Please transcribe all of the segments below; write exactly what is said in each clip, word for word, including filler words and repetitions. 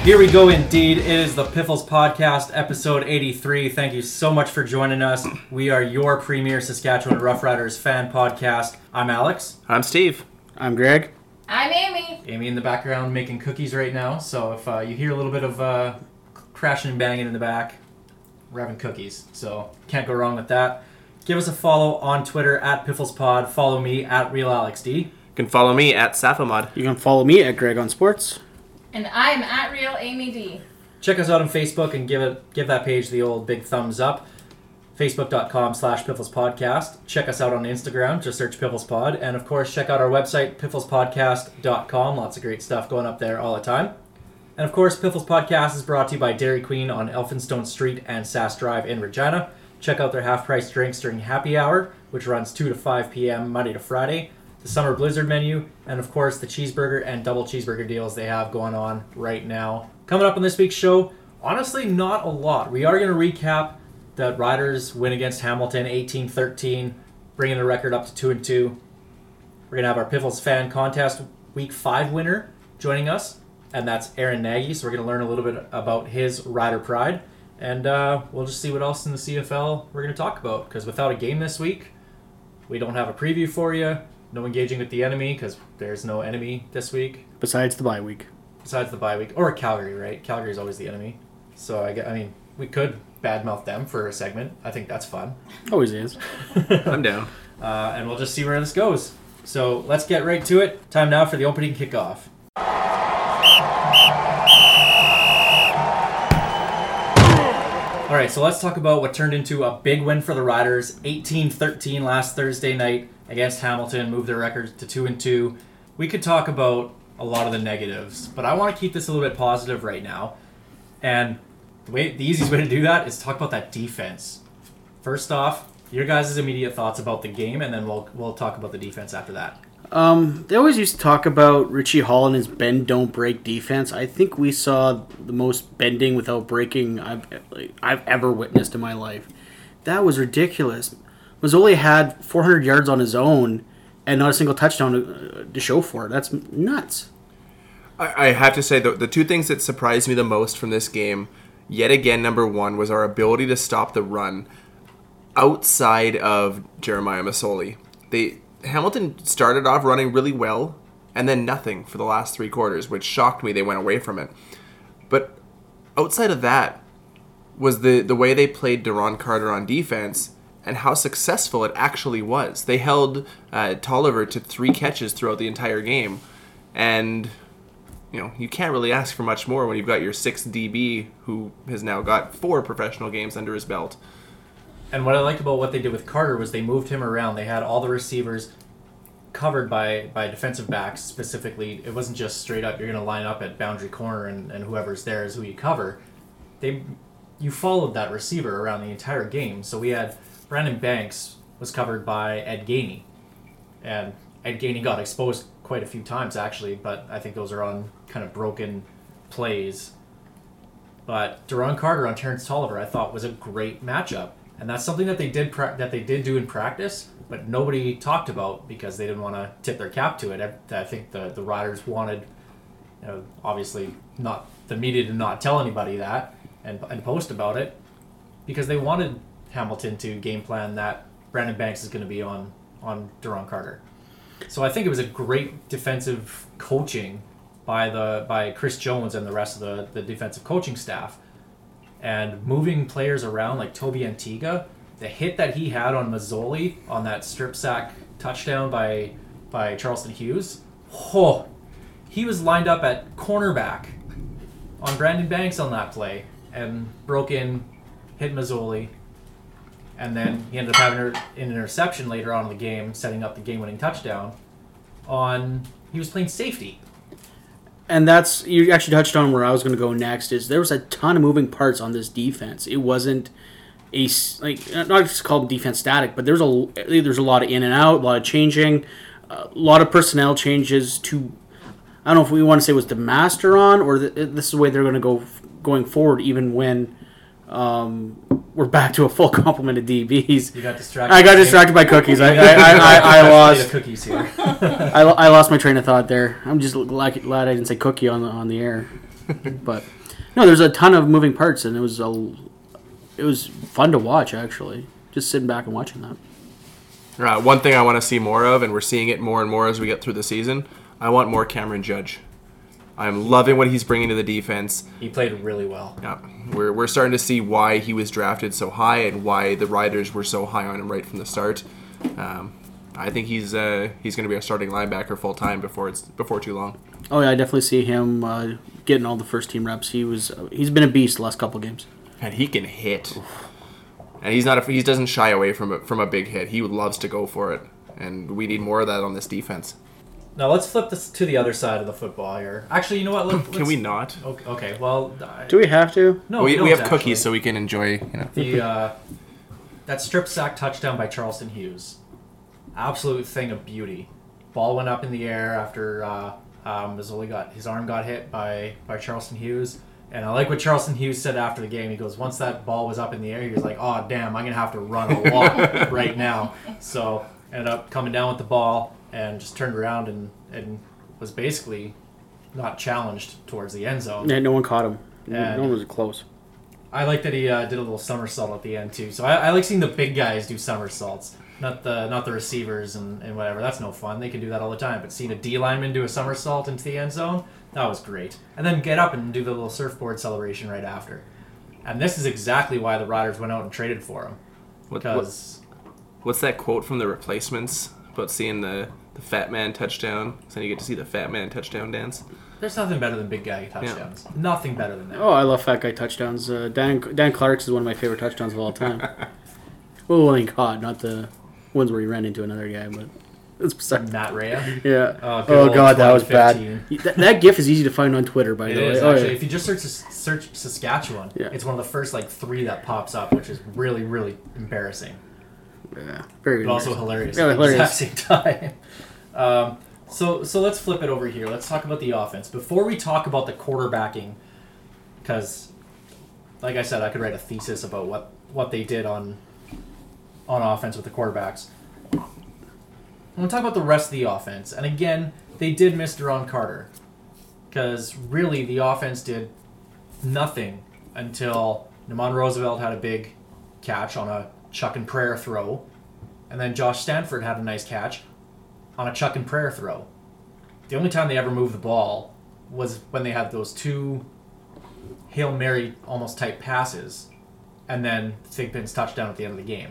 Here we go indeed. It is the Piffles Podcast, episode eighty-three. Thank you so much for joining us. We are your premier Saskatchewan Roughriders fan podcast. I'm Alex. I'm Steve. I'm Greg. I'm Amy. Amy in the background making cookies right now. So if uh, you hear a little bit of uh, crashing and banging in the back, we're having cookies. So can't go wrong with that. Give us a follow on Twitter at PifflesPod. Follow me at RealAlexD. You can follow me at Safamod. You can follow me at Greg on Sports. And I'm at Real Amy D. Check us out on Facebook and give it give that page the old big thumbs up. Facebook.com slash PifflesPodcast. Check us out on Instagram. Just search PifflesPod. And of course, check out our website, pifflespodcast dot com. Lots of great stuff going up there all the time. And of course, Piffles Podcast is brought to you by Dairy Queen on Elphinstone Street and Sass Drive in Regina. Check out their half-price drinks during happy hour, which runs two to five p.m. Monday to Friday. The Summer Blizzard menu, and of course the cheeseburger and double cheeseburger deals they have going on right now. Coming up on this week's show, honestly not a lot. We are going to recap the Riders win against Hamilton eighteen thirteen, bringing the record up to two and two. We're going to have our Piffles Fan Contest Week five winner joining us, and that's Aaron Nagy, so we're going to learn a little bit about his Rider pride, and uh, we'll just see what else in the C F L we're going to talk about, because without a game this week, we don't have a preview for you. No engaging with the enemy, because there's no enemy this week. Besides the bye week. Besides the bye week. Or Calgary, right? Calgary's always the enemy. So, I, I mean, we could badmouth them for a segment. I think that's fun. Always is. I'm down. Uh, and we'll just see where this goes. So, let's get right to it. Time now for the opening kickoff. All right, so let's talk about what turned into a big win for the Riders. eighteen thirteen last Thursday night against Hamilton, moved their record to two and two. We could talk about a lot of the negatives, but I want to keep this a little bit positive right now. And the way the easiest way to do that is talk about that defense. First off, your guys' immediate thoughts about the game, and then we'll we'll talk about the defense after that. Um, they always used to talk about Richie Hall and his bend don't break defense. I think we saw the most bending without breaking I've like, I've ever witnessed in my life. That was ridiculous. Mazzoli had four hundred yards on his own and not a single touchdown to, to show for it. That's nuts. I, I have to say, the, the two things that surprised me the most from this game, yet again, number one, was our ability to stop the run outside of Jeremiah Masoli. They Hamilton started off running really well, and then nothing for the last three quarters, which shocked me. They went away from it. But outside of that was the, the way they played Duron Carter on defense and how successful it actually was. They held uh, Tolliver to three catches throughout the entire game, and you know you can't really ask for much more when you've got your sixth D B who has now got four professional games under his belt. And what I liked about what they did with Carter was they moved him around. They had all the receivers covered by, by defensive backs specifically. It wasn't just straight up, you're going to line up at boundary corner and, and whoever's there is who you cover. They You followed that receiver around the entire game. So we had Brandon Banks was covered by Ed Gainey. And Ed Gainey got exposed quite a few times, actually, but I think those are on kind of broken plays. But Duron Carter on Terrence Tolliver I thought was a great matchup. And that's something that they did pra- that they did do in practice, but nobody talked about because they didn't want to tip their cap to it. I, I think the, the Riders wanted, you know, obviously not the media did not tell anybody that and, and post about it because they wanted Hamilton to game plan that Brandon Banks is going to be on, on Duron Carter. So I think it was a great defensive coaching by the by Chris Jones and the rest of the, the defensive coaching staff. And moving players around like Toby Antigua, the hit that he had on Mazzoli on that strip sack touchdown by by Charleston Hughes, oh, he was lined up at cornerback on Brandon Banks on that play and broke in, hit Mazzoli, and then he ended up having an interception later on in the game, setting up the game-winning touchdown. On he was playing safety. And that's, you actually touched on where I was going to go next, is there was a ton of moving parts on this defense. It wasn't a, like, not just called defense static, but there's a, there's a lot of in and out, a lot of changing, a lot of personnel changes to, I don't know if we want to say it was the master on, or the, this is the way they're going to go going forward, even when um, we're back to a full complement of D Bs. You got distracted. I got distracted by cookies. I, I, I, I, I lost. Cookies here. I, I lost my train of thought there. I'm just glad, glad I didn't say cookie on the on the air. But No, there's a ton of moving parts, and it was a, it was fun to watch actually. Just sitting back and watching that. Uh, one thing I want to see more of, and we're seeing it more and more as we get through the season, I want more Cameron Judge. I'm loving what he's bringing to the defense. He played really well. Yeah, we're we're starting to see why he was drafted so high and why the Riders were so high on him right from the start. Um, I think he's uh, he's going to be a starting linebacker full time before it's before too long. Oh yeah, I definitely see him uh, getting all the first team reps. He was uh, he's been a beast the last couple games. And he can hit. And he's not a, he doesn't shy away from a, from a big hit. He loves to go for it, and we need more of that on this defense. Now let's flip this to the other side of the football here. Actually, you know what? Let, Can we not? Okay, okay, well, I, Do we have to? no, we, we, we don't have actually. cookies, so we can enjoy. You know. The uh, that strip sack touchdown by Charleston Hughes, absolute thing of beauty. Ball went up in the air after uh, um, Mazzoli got his arm got hit by by Charleston Hughes, and I like what Charleston Hughes said after the game. He goes, once that ball was up in the air, he was like, "Oh damn, I'm gonna have to run a lot right now." So ended up coming down with the ball and just turned around and and was basically not challenged towards the end zone. Yeah, no one caught him. No, And- no one was close. I like that he uh, did a little somersault at the end too. So I, I like seeing the big guys do somersaults, not the not the receivers and, and whatever. That's no fun. They can do that all the time. But seeing a D lineman do a somersault into the end zone, that was great. And then get up and do the little surfboard celebration right after. And this is exactly why the Riders went out and traded for him. What, what, Because what's that quote from the Replacements about seeing the, the fat man touchdown? So you get to see the fat man touchdown dance. there's nothing better than big guy touchdowns. Nothing better than that. Oh, I love fat guy touchdowns. Uh, Dan Dan Clark's is one of my favorite touchdowns of all time. Well, when he caught, not the ones where he ran into another guy, but it's beside. Matt Rhea. Yeah. Oh, good Oh old god, that was bad. twenty fifteen. That, that GIF is easy to find on Twitter, by It the way. is Oh, actually. yeah. If you just search search Saskatchewan, Yeah. it's one of the first like three that pops up, which is really really embarrassing, Yeah, very but also embarrassing. hilarious Yeah, at the hilarious. exact same time. Um, so so let's flip it over here. Let's talk about the offense before we talk about the quarterbacking, because, like I said, I could write a thesis about what what they did on on offense with the quarterbacks. I'm gonna talk about the rest of the offense, and again, they did miss Deron Carter, because really the offense did nothing until Namon Roosevelt had a big catch on a chuck and prayer throw, and then Josh Stanford had a nice catch on a chuck and prayer throw. The only time they ever moved the ball was when they had those two Hail Mary almost type passes, and then Thigpen's touchdown at the end of the game.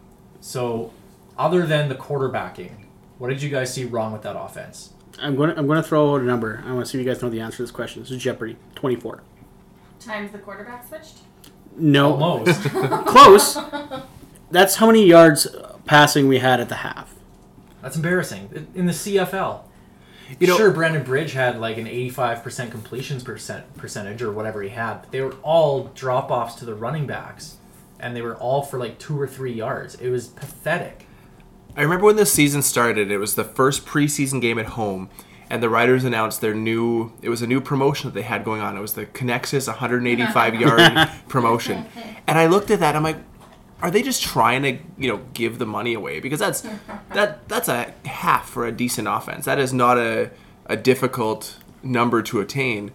So, other than the quarterbacking, what did you guys see wrong with that offense? I'm going to I'm going to throw out a number. I want to see if you guys know the answer to this question. This is Jeopardy. twenty-four. Times the quarterback switched. No. Almost. Close. That's how many yards passing we had at the half. That's embarrassing. In the C F L. You know- sure, Brandon Bridge had like an eighty-five percent completions percent percentage or whatever he had, but they were all drop-offs to the running backs, and they were all for like two or three yards. It was pathetic. I remember when the season started, it was the first preseason game at home, and the Riders announced their new, it was a new promotion that they had going on. It was the Connexus one eighty-five yard promotion. And I looked at that, I'm like, are they just trying to, you know, give the money away? Because that's that that's a half for a decent offense. That is not a, a difficult number to attain.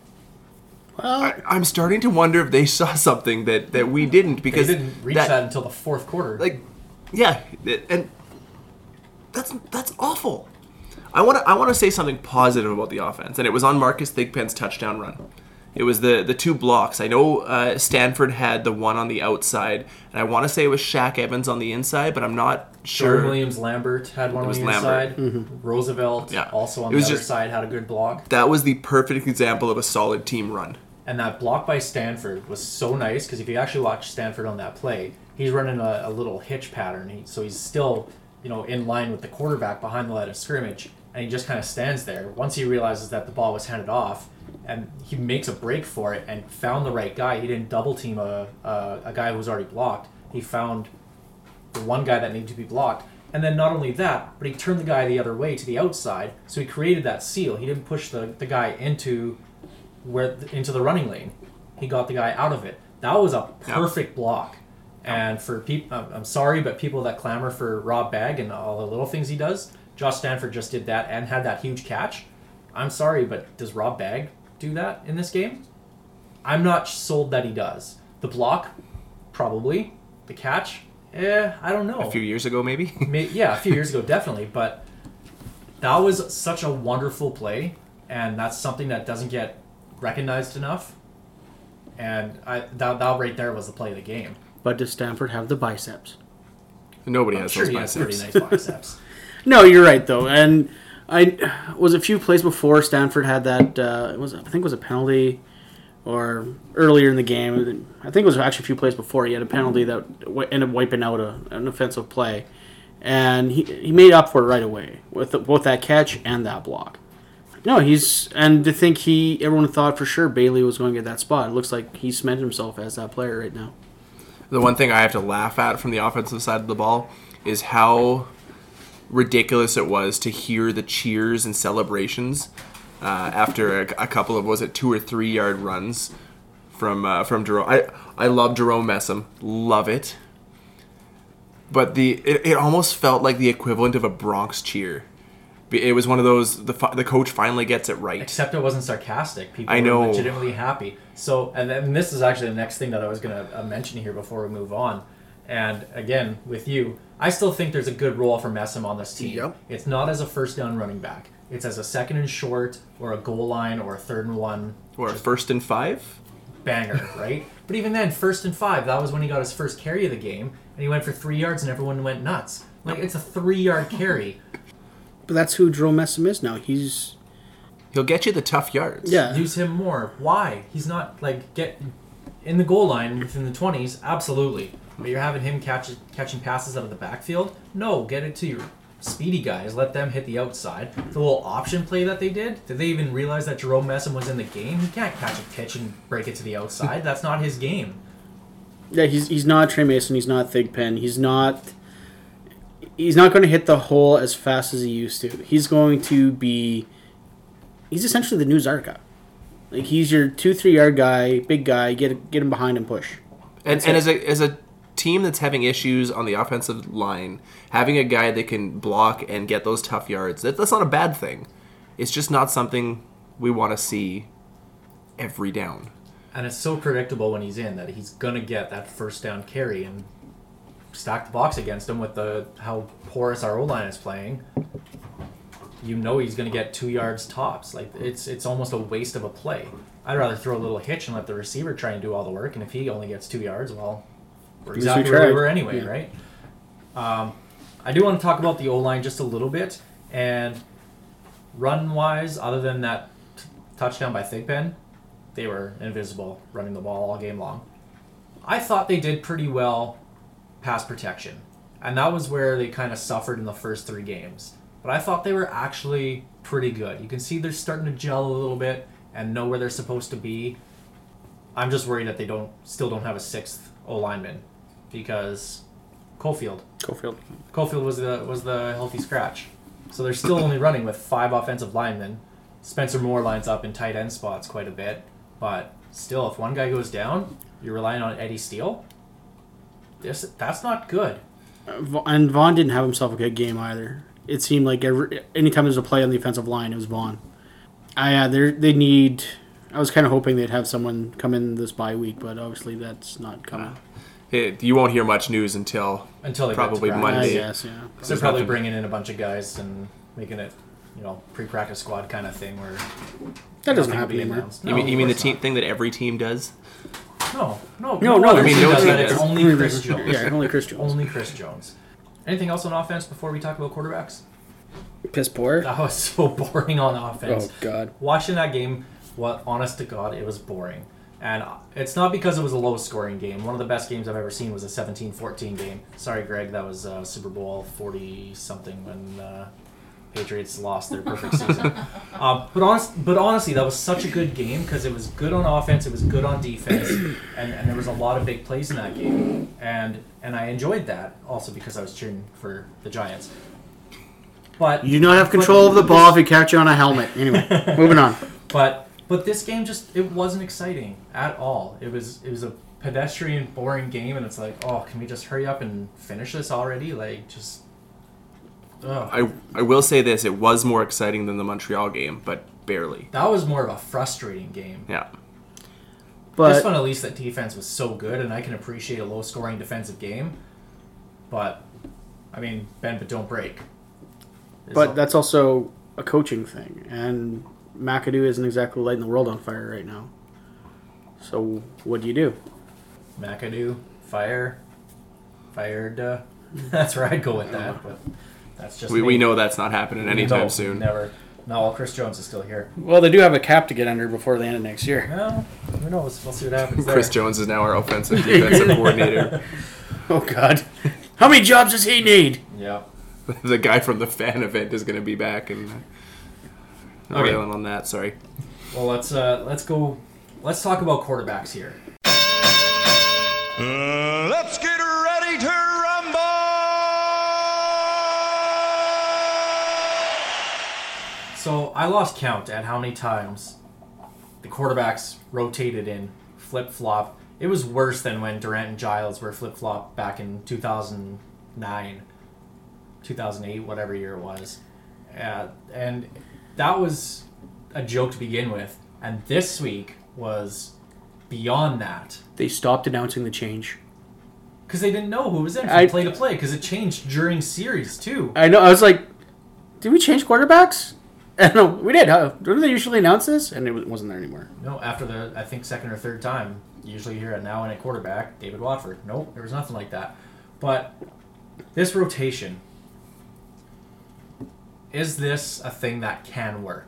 Well, I, I'm starting to wonder if they saw something that, that we didn't, They because didn't reach that, until the fourth quarter. like, yeah, it- and that's that's awful. I want to I want to say something positive about the offense, and it was on Marcus Thigpen's touchdown run. It was the the two blocks. I know uh, Stanford had the one on the outside, and I want to say it was Shaq Evans on the inside, but I'm not sure. Jordan Williams Lambert had one It on was the Lambert. inside. Roosevelt Yeah. also on It the was other just- side had a good block. That was the perfect example of a solid team run. And that block by Stanford was so nice, because if you actually watch Stanford on that play, he's running a, a little hitch pattern. He, so he's still, you know, in line with the quarterback behind the line of scrimmage, and he just kind of stands there. Once he realizes that the ball was handed off, and he makes a break for it and found the right guy. He didn't double team a, a, a guy who was already blocked. He found the one guy that needed to be blocked. And then not only that, but he turned the guy the other way to the outside, so he created that seal. He didn't push the, the guy into where into the running lane. He got the guy out of it. That was a perfect block. And for people, I'm sorry, but people that clamor for Rob Bagg and all the little things he does, Josh Stanford just did that and had that huge catch. I'm sorry, but does Rob Bagg do that in this game? I'm not sold that he does. The block, probably. The catch, eh, I don't know. A few years ago, maybe? May- yeah, a few years ago, definitely. But that was such a wonderful play, and that's something that doesn't get recognized enough. And I that, that right there was the play of the game. But does Stanford have the biceps? Nobody I'm has sure those he has pretty biceps. nice biceps. No, you're right though, and I was a few plays before Stanford had that. Uh, it was I think it was a penalty, or earlier in the game. I think it was actually a few plays before he had a penalty that w- ended up wiping out a, an offensive play, and he he made up for it right away with the, both that catch and that block. No, he's and to think he everyone thought for sure Bailey was going to get that spot. It looks like he cemented himself as that player right now. The one thing I have to laugh at from the offensive side of the ball is how ridiculous it was to hear the cheers and celebrations uh, after a, a couple of, was it two or three yard runs from uh, from Jerome. I, I love Jerome Messam. Love it. But the it, it almost felt like the equivalent of a Bronx cheer. It was one of those, the the coach finally gets it right. Except it wasn't sarcastic. People I know. were legitimately happy. So, and then this is actually the next thing that I was going to uh, mention here before we move on. And again, with you, I still think there's a good role for Messam on this team. Yep. It's not as a first down running back. It's as a second and short, or a goal line, or a third and one. Or a first and five? Banger, right? But even then, first and five, that was when he got his first carry of the game, and he went for three yards and everyone went nuts. Like, it's a three-yard carry. But that's who Jerome Messam is now. He's He'll get you the tough yards. yeah. Use him more. Why? He's not, like, get in the goal line within the twenties, absolutely. But you're having him catch, catching passes out of the backfield? No, get it to your speedy guys. Let them hit the outside. The little option play that they did, did they even realize that Jerome Messam was in the game? He can't catch a pitch and break it to the outside. That's not his game. Yeah, he's he's not Trey Mason. He's not Thigpen. He's not. He's not going to hit the hole as fast as he used to. He's going to be. He's essentially the new Zarka. Like he's your two three yard guy, big guy. Get get him behind and push. And, That's and it. as a as a team that's having issues on the offensive line, having a guy that can block and get those tough yards, that, that's not a bad thing. It's just not something we want to see every down. And it's so predictable when he's in that he's going to get that first down carry and stack the box against him with the how porous our O-line is playing. You know he's going to get two yards tops. Like it's it's almost a waste of a play. I'd rather throw a little hitch and let the receiver try and do all the work. And if he only gets two yards, well, we're At least exactly we where we tried. were anyway, Yeah. right? Um, I do want to talk about the O-line just a little bit. And run-wise, other than that t- touchdown by Thigpen, they were invisible running the ball all game long. I thought they did pretty well pass protection. And that was where they kind of suffered in the first three games. But I thought they were actually pretty good. You can see they're starting to gel a little bit and know where they're supposed to be. I'm just worried that they don't still don't have a sixth O-lineman because Cofield. Cofield. Cofield was the was the healthy scratch. So they're still only running with five offensive linemen. Spencer Moore lines up in tight end spots quite a bit. But still, if one guy goes down, you're relying on Eddie Steele. This that's not good. Uh, Va- and Vaughn didn't have himself a good game either. It seemed like every anytime there's a play on the offensive line, it was Vaughn. I uh, they they need. I was kind of hoping they'd have someone come in this bye week, but obviously that's not coming. It, you won't hear much news until Until they probably get to I practice. Monday. guess, yeah. So they're There's probably nothing- bringing in a bunch of guys and making it, you know, pre-practice squad kind of thing where That doesn't nothing will happen be anymore. announced. You No, mean, you of mean the course team not. thing that every team does? No, no, No, no, other I mean, team no does team that. It's does. only Chris Jones. Yeah, only Chris Jones. Only Chris Jones. Anything else on offense before we talk about quarterbacks? Piss poor. That was so boring on offense. Oh God. Watching that game, what honest to God, it was boring. And it's not because it was a low-scoring game. One of the best games I've ever seen was a seventeen fourteen game. Sorry, Greg, that was uh, Super Bowl forty-something when uh, Patriots lost their perfect season. um, but, honest, but honestly, that was such a good game because it was good on offense, it was good on defense, and, and there was a lot of big plays in that game. And and I enjoyed that also because I was cheering for the Giants. But You do not have control of the ball if you catch you on a helmet. Anyway, moving on. But but this game just it wasn't exciting at all. It was it was a pedestrian, boring game, and it's like, oh, can we just hurry up and finish this already? Like just. Ugh. I I will say this: it was more exciting than the Montreal game, but barely. That was more of a frustrating game. Yeah. But this one, at least, that defense was so good, and I can appreciate a low-scoring defensive game. But, I mean, bend but don't break. It's but all- that's also a coaching thing, and McAdoo isn't exactly lighting the world on fire right now. So what do you do? McAdoo, fire, fired. Uh, that's where I'd go with that, but that's just We, me. we know that's not happening anytime No, soon. Never. No, well, Chris Jones is still here. Well, they do have a cap to get under before the end of next year. Well, who knows? We'll see what happens there. Chris Jones is now our offensive defensive coordinator. Oh God, how many jobs does he need? Yeah. The guy from the fan event is going to be back and uh, Okay. railing on that. Sorry. Well, let's uh, let's go. Let's talk about quarterbacks here. Uh, let's get ready to rumble! So I lost count at how many times the quarterbacks rotated in flip flop. It was worse than when Durant and Giles were flip flop back in two thousand nine, two thousand eight, whatever year it was, uh, and that was a joke to begin with. And this week was beyond that. They stopped announcing the change. Because they didn't know who was in I- from play to play, because it changed during series, too. I know. I was like, did we change quarterbacks? And no, we did. Huh? Don't they usually announce this? And it wa- wasn't there anymore. No, after the, I think, second or third time, usually here at now and at quarterback, David Watford. Nope, there was nothing like that. But this rotation, is this a thing that can work?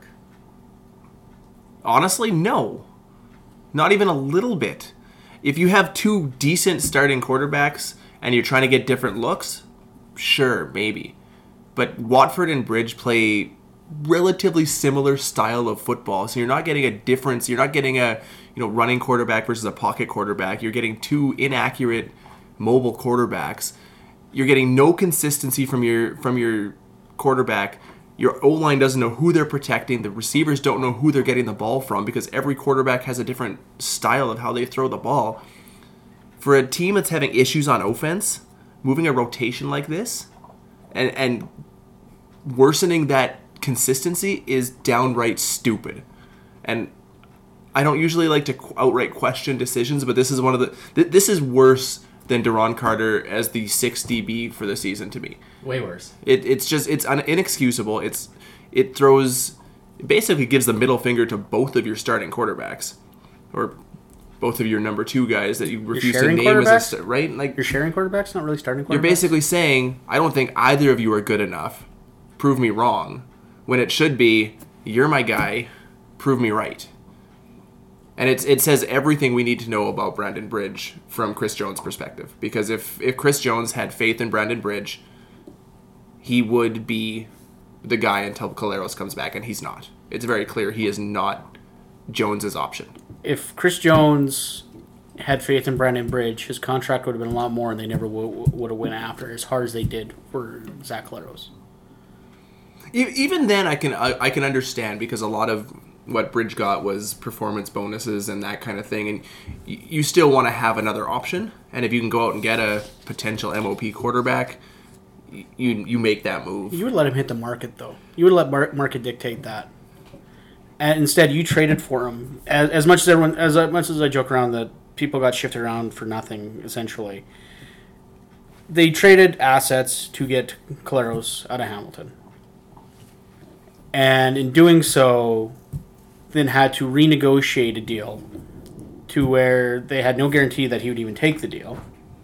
Honestly, no. Not even a little bit. If you have two decent starting quarterbacks and you're trying to get different looks, sure, maybe. But Watford and Bridge play relatively similar style of football, so you're not getting a difference. You're not getting a you know running quarterback versus a pocket quarterback. You're getting two inaccurate mobile quarterbacks. You're getting no consistency from your from your quarterback. Your O-line doesn't know who they're protecting. The receivers don't know who they're getting the ball from because every quarterback has a different style of how they throw the ball. For a team that's having issues on offense, moving a rotation like this and and worsening that consistency is downright stupid. And I don't usually like to outright question decisions, but this is one of the th- this is worse than Deron Carter as the sixth D B for the season to me. Way worse. It, it's just it's un- inexcusable. It's it throws it basically gives the middle finger to both of your starting quarterbacks, or both of your number two guys that you refuse to sharing name as a quarterbacks? st- right. Like You're sharing quarterbacks, not really starting quarterbacks. you're basically saying I don't think either of you are good enough. Prove me wrong. When it should be you're my guy. Prove me right. And it's, it says everything we need to know about Brandon Bridge from Chris Jones' perspective. Because if, if Chris Jones had faith in Brandon Bridge, he would be the guy until Caleros comes back, and he's not. It's very clear he is not Jones's option. If Chris Jones had faith in Brandon Bridge, his contract would have been a lot more, and they never w- would have went after as hard as they did for Zach Caleros. E- Even then, I can I, I can understand because a lot of what Bridge got was performance bonuses and that kind of thing, and y- you still want to have another option. And if you can go out and get a potential M O P quarterback, y- you you make that move. You would let him hit the market, though. You would let mar- market dictate that. And instead, you traded for him. As, as much as everyone, as much as I joke around that people got shifted around for nothing, essentially, they traded assets to get Caleros out of Hamilton. And in doing so, then had to renegotiate a deal to where they had no guarantee that he would even take the deal.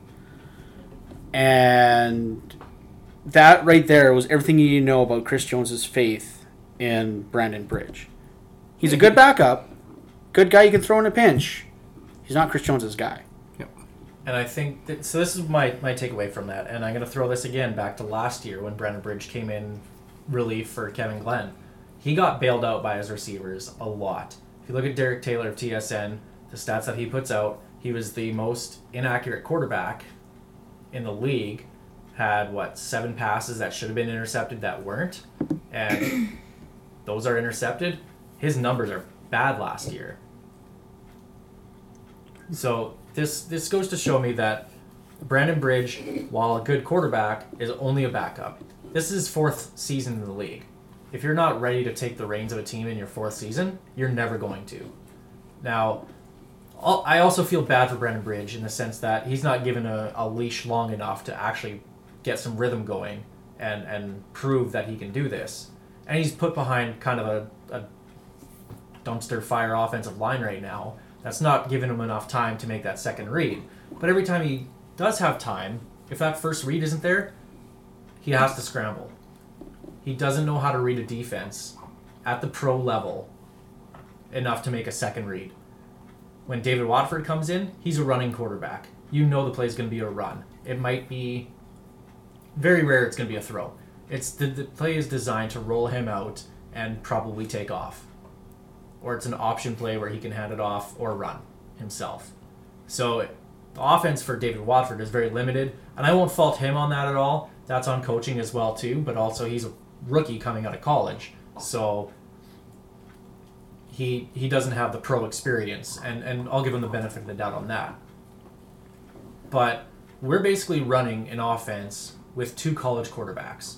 And that right there was everything you need to know about Chris Jones's faith in Brandon Bridge. He's a good backup, good guy you can throw in a pinch. He's not Chris Jones's guy. Yep. And I think that, so this is my, my takeaway from that. And I'm going to throw this again back to last year when Brandon Bridge came in relief for Kevin Glenn. He got bailed out by his receivers a lot. If you look at Derek Taylor of T S N, the stats that he puts out, he was the most inaccurate quarterback in the league. Had, what, seven passes that should have been intercepted that weren't. And those are intercepted. His numbers are bad last year. So this this goes to show me that Brandon Bridge, while a good quarterback, is only a backup. This is his fourth season in the league. If you're not ready to take the reins of a team in your fourth season, you're never going to. Now, Al- I also feel bad for Brendan Bridge in the sense that he's not given a, a leash long enough to actually get some rhythm going and, and prove that he can do this. And he's put behind kind of a, a dumpster fire offensive line right now. That's not giving him enough time to make that second read. But every time he does have time, if that first read isn't there, he has to scramble. He doesn't know how to read a defense at the pro level enough to make a second read. When David Watford comes in, he's a running quarterback. You know the play is going to be a run. It might be very rare it's going to be a throw. It's the, the play is designed to roll him out and probably take off. Or it's an option play where he can hand it off or run himself. So the offense for David Watford is very limited, and I won't fault him on that at all. That's on coaching as well too, but also he's a rookie coming out of college. So he he doesn't have the pro experience, and, and I'll give him the benefit of the doubt on that. But we're basically running an offense with two college quarterbacks.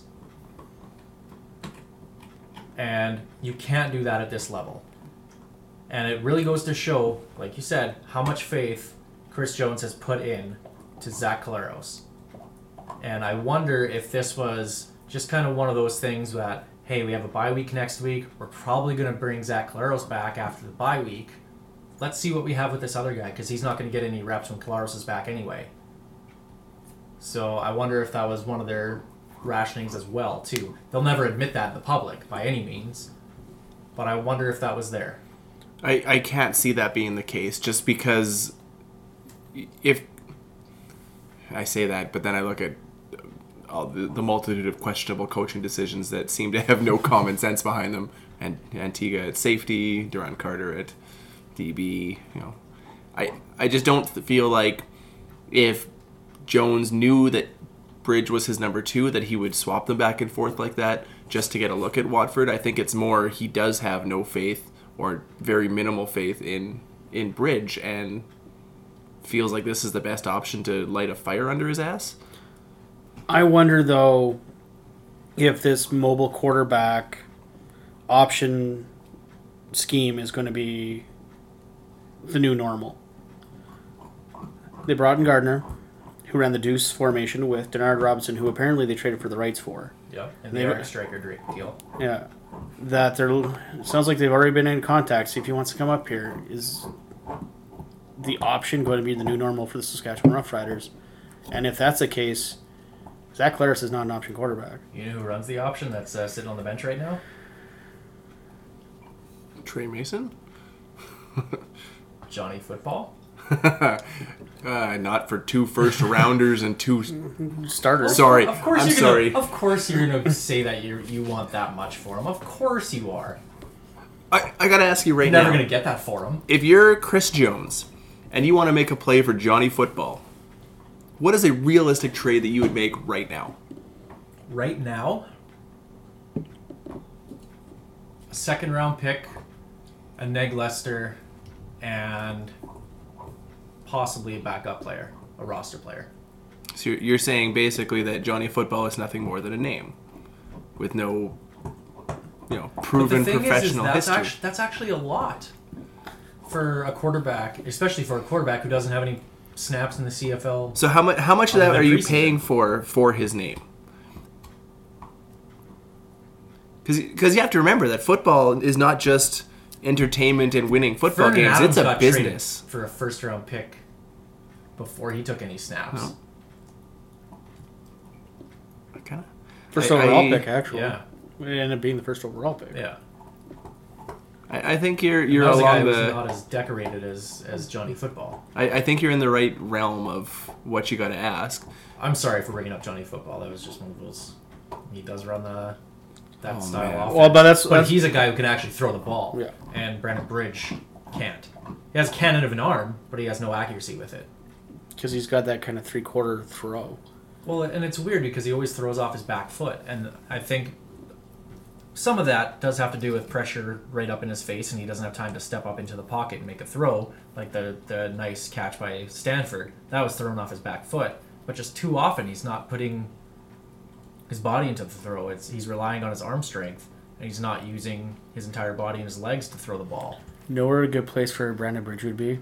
And you can't do that at this level. And it really goes to show, like you said, how much faith Chris Jones has put in to Zach Collaros. And I wonder if this was just kind of one of those things that, hey, we have a bye week next week. We're probably going to bring Zach Collaros back after the bye week. Let's see what we have with this other guy, because he's not going to get any reps when Collaros is back anyway. So I wonder if that was one of their rationings as well, too. They'll never admit that in the public, by any means. But I wonder if that was there. I, I can't see that being the case, just because if... I say that, but then I look at all the, the multitude of questionable coaching decisions that seem to have no common sense behind them. And Antigua at safety, Duran Carter at D B, you know. I I just don't feel like if Jones knew that Bridge was his number two, that he would swap them back and forth like that just to get a look at Watford. I think it's more he does have no faith or very minimal faith in in Bridge and feels like this is the best option to light a fire under his ass. I wonder, though, if this mobile quarterback option scheme is going to be the new normal. They brought in Gardner, who ran the deuce formation with Denard Robinson, who apparently they traded for the rights for. Yep, and They they were- are a striker Drake deal. Yeah. That they're... It sounds like they've already been in contact, see if he wants to come up here. Is the option going to be the new normal for the Saskatchewan Roughriders? And if that's the case, Zach Collaros is not an option quarterback. You know who runs the option that's uh, sitting on the bench right now? Trey Mason? Johnny Football. uh, not for two first rounders and two... Starters. Sorry, Of course I'm you're sorry. Gonna, of course you're gonna say that you you want that much for him. Of course you are. I, I gotta ask you right You're now. never gonna get that for him. If you're Chris Jones and you want to make a play for Johnny Football, what is a realistic trade that you would make right now? Right now, a second round pick, a Neg Lester, and possibly a backup player, a roster player. So you're, you're saying basically that Johnny Football is nothing more than a name with no, you know, proven But the thing professional is, is that's history. Actually, that's actually a lot for a quarterback, especially for a quarterback who doesn't have any snaps in the C F L. So how much how much of Other that than are you preseason. paying for for his name? Because you have to remember that football is not just entertainment and winning football Vernon games; Adams it's a got traded business. for a first round pick before he took any snaps. No. Kind of. First I- overall I- pick, actually. Yeah, It ended up being the first overall pick. yeah. I, I think you're you're that was a guy along who was the. not as decorated as, as Johnny Football. I, I think you're in the right realm of what you got to ask. I'm sorry for bringing up Johnny Football. That was just one of those. He does run the that Oh, style man. offense. Well, but that's- but that's- he's a guy who can actually throw the ball. Yeah. And Brandon Bridge can't. He has a cannon of an arm, but he has no accuracy with it. Because he's got that kind of three-quarter throw. Well, and it's weird because he always throws off his back foot, and I think some of that does have to do with pressure right up in his face, and he doesn't have time to step up into the pocket and make a throw, like the the nice catch by Stanford. That was thrown off his back foot, but just too often he's not putting his body into the throw. It's he's relying on his arm strength, and he's not using his entire body and his legs to throw the ball. Know where a good place for Brandon Bridge would be?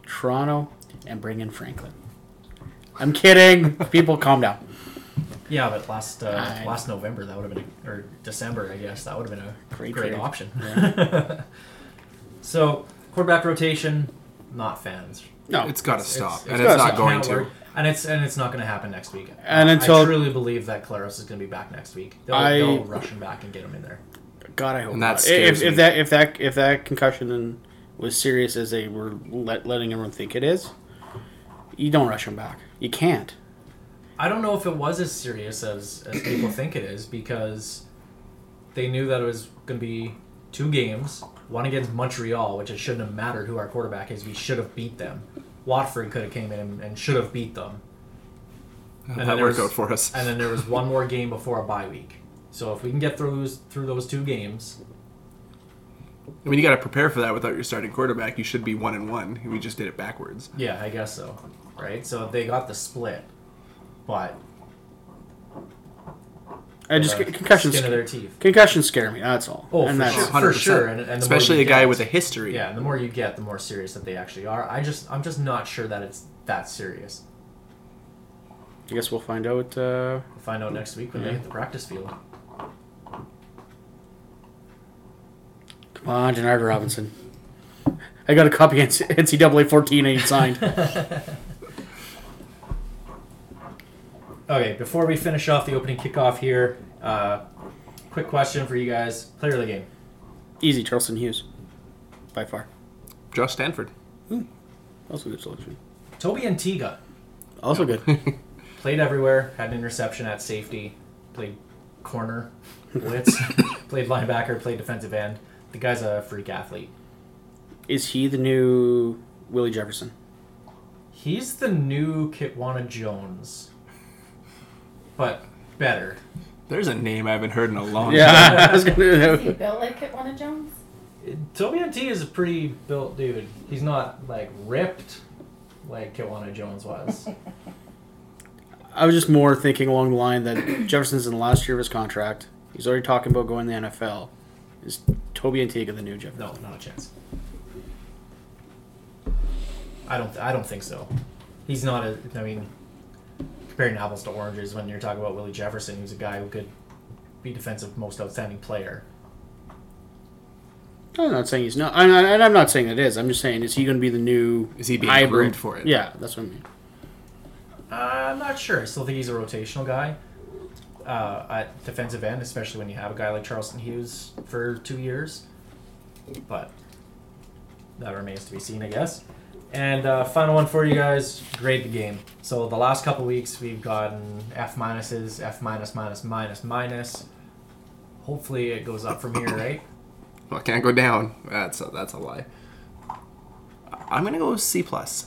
Toronto and bring in Franklin. I'm kidding. People, calm down. Yeah, but last uh, I- last November that would have been a, or December, I guess that would have been a Great great, trade. option. Yeah. So quarterback rotation, not fans. No, It's got to It's- stop, it's- and it's it's gotta not stop. going Can't to. work. And it's and it's not going to happen next week. And I until- truly believe that Claros is going to be back next week. They'll, I- they'll rush him back and get him in there. God, I hope And that not. scares If, if me. that if that if that concussion was serious as they were let, letting everyone think it is, you don't rush him back. You can't. I don't know if it was as serious as, as people think it is because they knew that it was going to be two games, one against Montreal, which it shouldn't have mattered who our quarterback is. We should have beat them. Watford could have came in and, and should have beat them. And then That there worked was- out for us. And then there was one more game before a bye week. So if we can get through those, through those two games, I mean, you got to prepare for that without your starting quarterback. You should be one and one. We just did it backwards. yeah, I guess so. Right? So they got the split. But I just uh, concussions. skin of their teeth. Concussions scare me. That's all. Oh, and for that's sure. one hundred For percent. sure. And, and the more Especially you a guy get- with a history. Yeah, and the more you get, the more serious that they actually are. I just, I'm just not sure that it's that serious. I guess we'll find out. Uh, We'll find out next week when they Yeah. hit the practice field. come on, Denard Robinson. I got a copy of N C double A fourteen and he signed. Okay, before we finish off the opening kickoff here, uh, quick question for you guys: player of the game. Easy, Charleston Hughes, by far. Josh Stanford. Also a good selection. Toby Antigua Also good. played everywhere, had an interception at safety, played corner, blitz, played linebacker, played defensive end. The guy's a freak athlete. Is he the new Willie Jefferson? He's the new Kitwana Jones, but better. There's a name I haven't heard in a long time. Yeah, I was gonna. Is he built like Kitwana Jones? Toby Antigua is a pretty built dude. He's not like ripped like Kitwana Jones was. I was just more thinking along the line that Jefferson's in the last year of his contract. He's already talking about going to the N F L. Is Toby Antigua the new Jefferson? No, not a chance. I don't. I don't think so. He's not a. I mean, comparing apples to oranges when you're talking about Willie Jefferson, who's a guy who could be defensive most outstanding player. I'm not saying he's not. I'm not, and I'm not saying it is. I'm just saying, is he going to be the new? Is he being hybrid? groomed for it? Yeah, that's what I mean. Uh, I'm not sure. I still think he's a rotational guy uh, at defensive end, especially when you have a guy like Charleston Hughes for two years. But that remains to be seen, I guess. And uh, final one for you guys: grade the game. So the last couple weeks we've gotten F minuses, F minus, minus, minus, minus. Hopefully it goes up from here, right? Well, it can't go down. That's a, that's a lie. I'm gonna go C plus.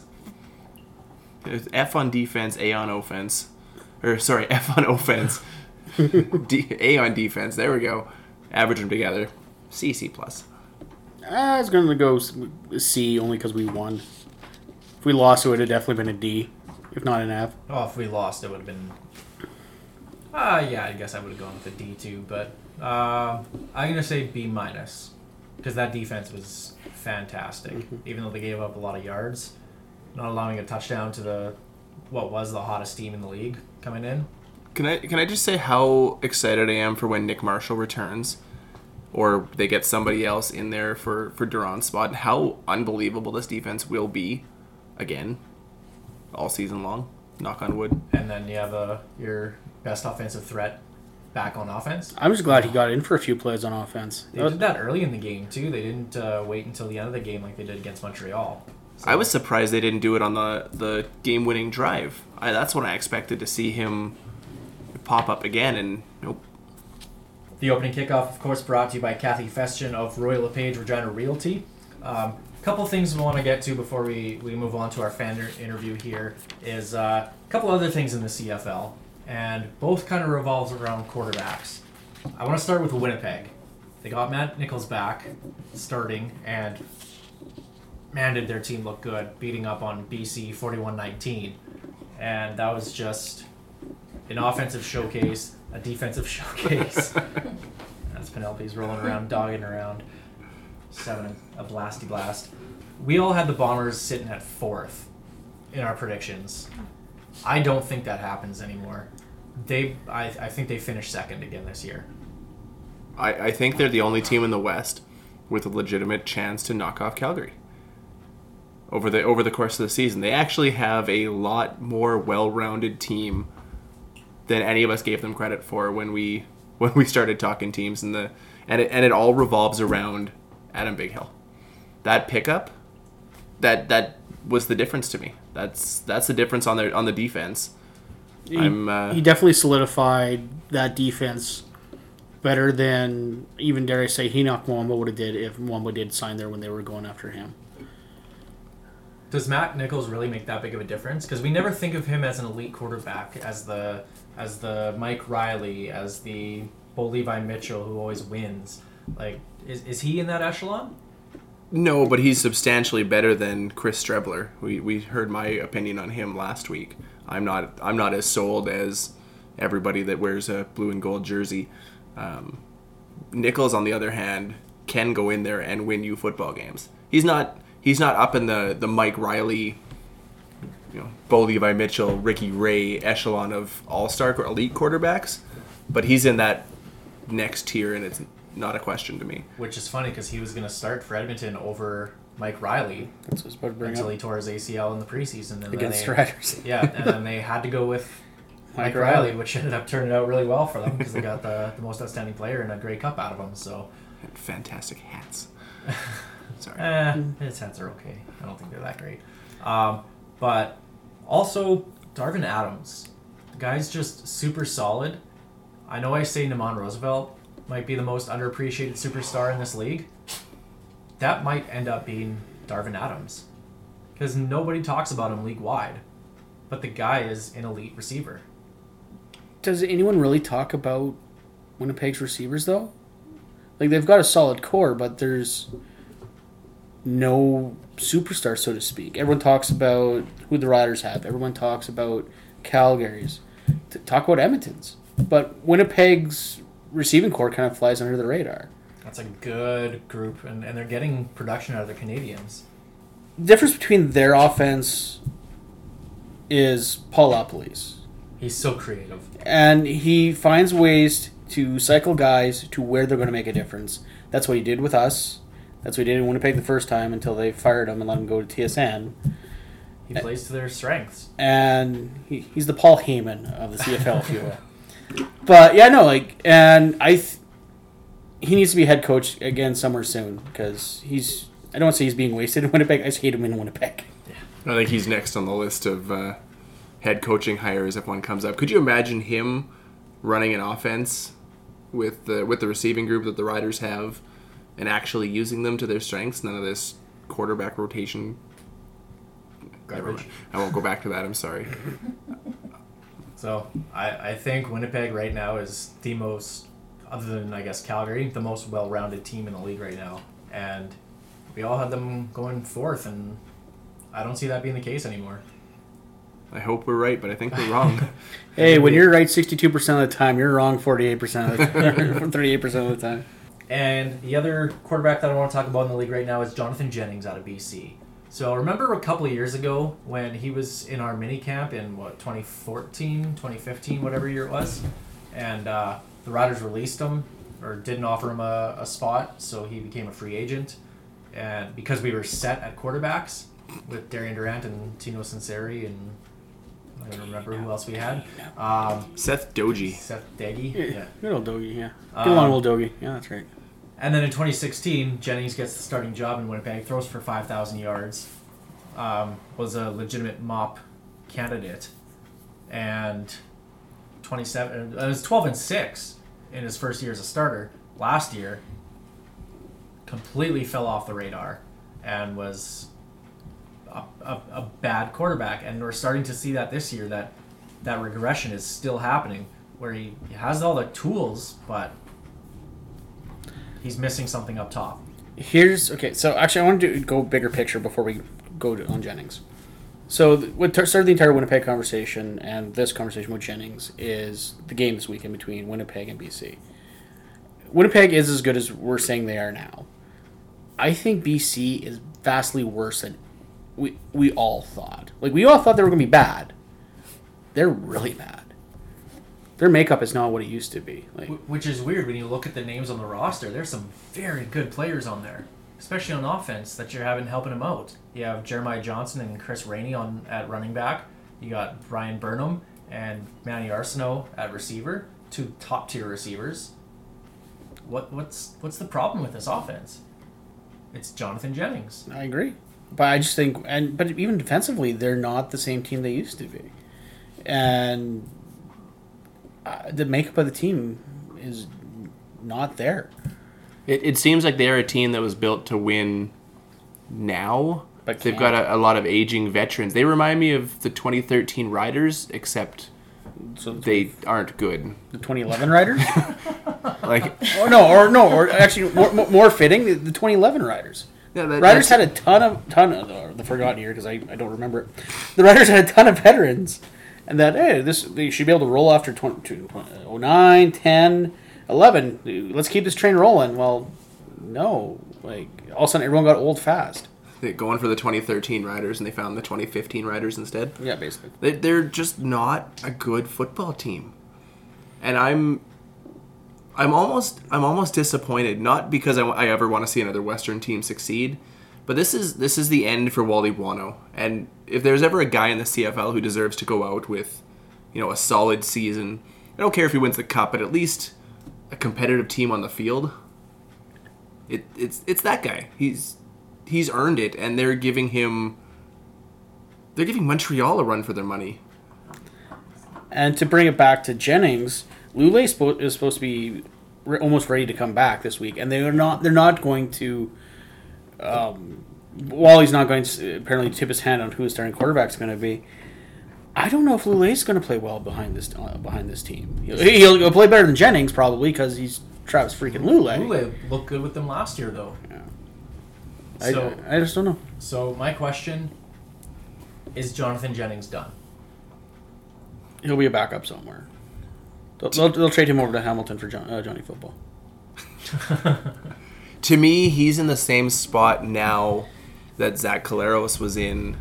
It's F on defense, A on offense, or sorry, F on offense, D, A on defense. There we go. Average them together. C C plus. I was going to go C only because we won. If we lost, it would have definitely been a D, if not an F. Oh, if we lost, it would have been. Uh, yeah, I guess I would have gone with a D too, but uh, I'm gonna say B minus because that defense was fantastic. Even though they gave up a lot of yards, not allowing a touchdown to the what was the hottest team in the league coming in. Can I can I just say how excited I am for when Nick Marshall returns, or they get somebody else in there for for Duran's spot, and how unbelievable this defense will be, again, all season long. Knock on wood. And then you have a your best offensive threat back on offense. I'm just glad he got in for a few plays on offense. They did that early in the game too. They didn't uh, wait until the end of the game like they did against Montreal. So- I was surprised they didn't do it on the, the game-winning drive. I, that's when I expected to see him pop up again, and nope. The opening kickoff, of course, brought to you by Kathy Festian of Royal LePage Regina Realty. A um, couple things we want to get to before we, we move on to our fan interview here is uh, a couple other things in the C F L, and both kind of revolves around quarterbacks. I want to start with Winnipeg. They got Matt Nichols back starting, and man, did their team look good, beating up on B C forty-one nineteen. And that was just an offensive showcase, a defensive showcase. That's Penelope's rolling around, dogging around. Seven, a blasty blast. we all had the Bombers sitting at fourth in our predictions. I don't think that happens anymore. They, I, I think they finish second again this year. I, I think they're the only team in the West with a legitimate chance to knock off Calgary over the over the course of the season. They actually have a lot more well-rounded team than any of us gave them credit for when we when we started talking teams, in the and it, and it all revolves around Adam Bighill. That pickup, that that was the difference to me. That's that's the difference on the on the defense. He, I'm uh, he definitely solidified that defense better than even, dare I say, Enoch Mwamba would have did if Mwamba did sign there when they were going after him. Does Matt Nichols really make that big of a difference? Because we never think of him as an elite quarterback, as the as the Mike Riley, as the Bo Levi Mitchell who always wins. Like, is is he in that echelon? No, but he's substantially better than Chris Strebler. We we heard my opinion on him last week. I'm not I'm not as sold as everybody that wears a blue and gold jersey. Um, Nichols, on the other hand, can go in there and win you football games. He's not he's not up in the, the Mike Riley, you know, Bo Levi Mitchell, Ricky Ray echelon of all-star or elite quarterbacks, but he's in that next tier, and it's not a question to me. Which is funny because he was going to start for Edmonton over Mike Riley That's what I was about to bring until up. he tore his A C L in the preseason. And Against then they, Riders. Yeah, and then they had to go with Mike, Mike Riley, Riley. which ended up turning out really well for them because they got the, the most outstanding player and a Grey Cup out of him. So, And fantastic hats. Sorry. eh, his hats are okay. I don't think they're that great. Um, but also, Darvin Adams. The guy's just super solid. I know I say Naman Roosevelt might be the most underappreciated superstar in this league. That might end up being Darvin Adams. Because nobody talks about him league-wide. But the guy is an elite receiver. Does anyone really talk about Winnipeg's receivers, though? Like, they've got a solid core, but there's no superstar, so to speak. Everyone talks about who the Riders have. Everyone talks about Calgary's. T- Talk about Edmonton's. But Winnipeg's receiving core kind of flies under the radar. That's a good group, and, and they're getting production out of the Canadians. The difference between their offense is Paul Lapolis. He's so creative. And he finds ways to cycle guys to where they're going to make a difference. That's what he did with us. That's what he did in Winnipeg the first time until they fired him and let him go to T S N. He plays to their strengths. And he, he's the Paul Heyman of the C F L, if you will. But, yeah, no, like, and I... Th- he needs to be head coach again somewhere soon because he's... I don't want to say he's being wasted in Winnipeg. I just hate him in Winnipeg. I think he's next on the list of uh, head coaching hires if one comes up. Could you imagine him running an offense with the with the receiving group that the Riders have and actually using them to their strengths? None of this quarterback rotation. Never Garbage. mind. I won't go back to that. I'm sorry. So I, I think Winnipeg right now is the most, other than I guess Calgary, the most well-rounded team in the league right now. And we all had them going fourth, and I don't see that being the case anymore. I hope we're right, but I think we're wrong. Hey, when you're right sixty-two percent of the time, you're wrong forty-eight percent of the time. thirty-eight percent of the time. And the other quarterback that I want to talk about in the league right now is Jonathan Jennings out of B C. So remember a couple of years ago when he was in our mini camp in, what, twenty fourteen, twenty fifteen, whatever year it was? And uh, the Riders released him, or didn't offer him a, a spot, so he became a free agent. And because we were set at quarterbacks with Darian Durant and Tino Sinceri and I don't remember who else we had. Um, Seth Doji. Seth Daggy. Yeah, Yeah. good old Dogie, yeah. Good Um, one, old Dogie. Yeah, that's right. And then in twenty sixteen, Jennings gets the starting job in Winnipeg, throws for five thousand yards, um, was a legitimate mop candidate, and twenty-seven. It was twelve and six in his first year as a starter. Last year, completely fell off the radar, and was a, a, a bad quarterback. And we're starting to see that this year that that regression is still happening, where he has all the tools, but he's missing something up top. Here's okay. So actually, I wanted to go bigger picture before we go to, on Jennings. So th- what t- started the entire Winnipeg conversation and this conversation with Jennings is the game this weekend between Winnipeg and B C. Winnipeg is as good as we're saying they are now. I think B C is vastly worse than we we all thought. Like, we all thought they were going to be bad. They're really bad. Their makeup is not what it used to be. Like, Which is weird when you look at the names on the roster. There's some very good players on there, especially on offense, that you're having helping them out. You have Jeremiah Johnson and Chris Rainey on at running back. You got Brian Burnham and Manny Arsenault at receiver, two top tier receivers. What what's what's the problem with this offense? It's Jonathan Jennings. I agree. But I just think, and but even defensively, they're not the same team they used to be. And uh, the makeup of the team is not there. It, it seems like they're a team that was built to win now. But They've can't. got a, a lot of aging veterans. They remind me of the twenty thirteen Riders, except So they aren't good. the twenty eleven Riders? Like, or no, or no, or actually more, more- more fitting, the, the twenty eleven Riders. yeah, that, Riders that's- had a ton of ton of uh, the forgotten year because I, I don't remember it. The Riders had a ton of veterans, and that hey, this they should be able to roll after twenty, oh nine, ten, eleven. Let's keep this train rolling. Well, no, like all of a sudden everyone got old fast. they're going for the twenty thirteen Riders, and they found the twenty fifteen Riders instead. Yeah, basically. They, they're just not a good football team, and I'm, I'm almost, I'm almost disappointed. Not because I, I ever want to see another Western team succeed, but this is this is the end for Wally Buono. And if there's ever a guy in the C F L who deserves to go out with, you know, a solid season, I don't care if he wins the cup, but at least a competitive team on the field. It it's it's that guy. He's he's earned it, and they're giving him. They're giving Montreal a run for their money. And to bring it back to Jennings, Lule is spo- is supposed to be re- almost ready to come back this week, and they are not. They're not going to. Um, Wally's not going to apparently tip his hand on who his starting quarterback is going to be. I don't know if Lule is going to play well behind this uh, behind this team. He'll, he'll, he'll play better than Jennings probably because he's Travis freaking Lule. Lule looked good with them last year, though. I, So, I just don't know. so my question is: Jonathan Jennings done? He'll be a backup somewhere. They'll, they'll, they'll trade him over to Hamilton for John, uh, Johnny Football. To me, he's in the same spot now that Zach Collaros was in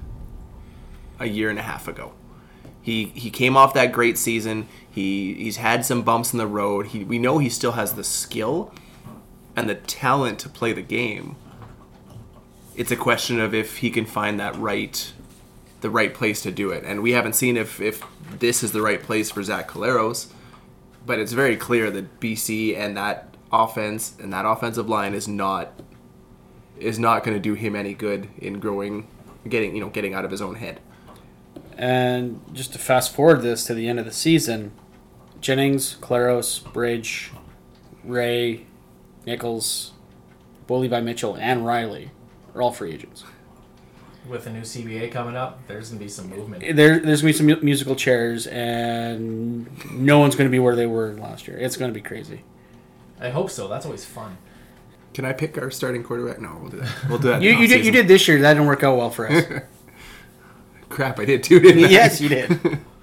a year and a half ago. He he came off that great season. He he's had some bumps in the road. He we know he still has the skill and the talent to play the game. It's a question of if he can find that right the right place to do it. And we haven't seen if if this is the right place for Zach Collaros, but it's very clear that B C and that offense and that offensive line is not is not going to do him any good in growing, getting you know getting out of his own head. And just to fast forward this to the end of the season, Jennings, Claros, Bridge, Ray, Nichols, Bo Levi Mitchell, and Riley are all free agents. With the new C B A coming up, there's gonna be some movement. There, there's going to be some mu- musical chairs, and no one's going to be where they were last year. It's going to be crazy. I hope so. That's always fun. Can I pick our starting quarterback? No, we'll do that. We'll do that. You, in you did, you off-season. did this year. That didn't work out well for us. Crap, I did too, didn't I? Yes, you did.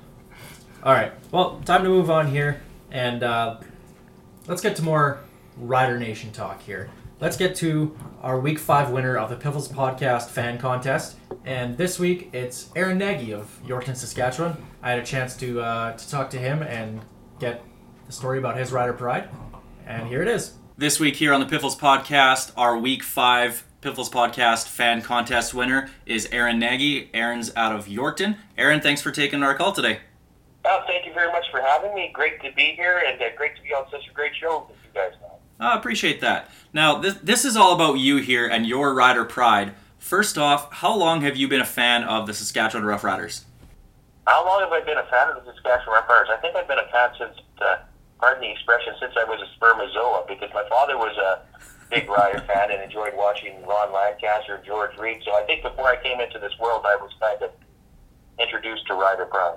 All right. Well, time to move on here, and uh, let's get to more Rider Nation talk here. Let's get to our Week Five winner of the Piffles Podcast Fan Contest, and this week it's Aaron Nagy of Yorkton, Saskatchewan. I had a chance to uh, to talk to him and get the story about his Rider pride, and here it is. This week here on the Piffles Podcast, our Week five Piffles Podcast Fan Contest winner is Aaron Nagy. Aaron's out of Yorkton. Aaron, thanks for taking our call today. Oh, thank you very much for having me. Great to be here, and uh, great to be on such a great show with you guys now. I appreciate that. Now, this, this is all about you here and your Rider pride. First off, how long have you been a fan of the Saskatchewan Rough Riders? How long have I been a fan of the Saskatchewan Roughriders? I think I've been a fan since, uh, pardon the expression, since I was a spermazoa, because my father was a big Rider fan and enjoyed watching Ron Lancaster and George Reed. So I think before I came into this world, I was kind of introduced to Rider pride.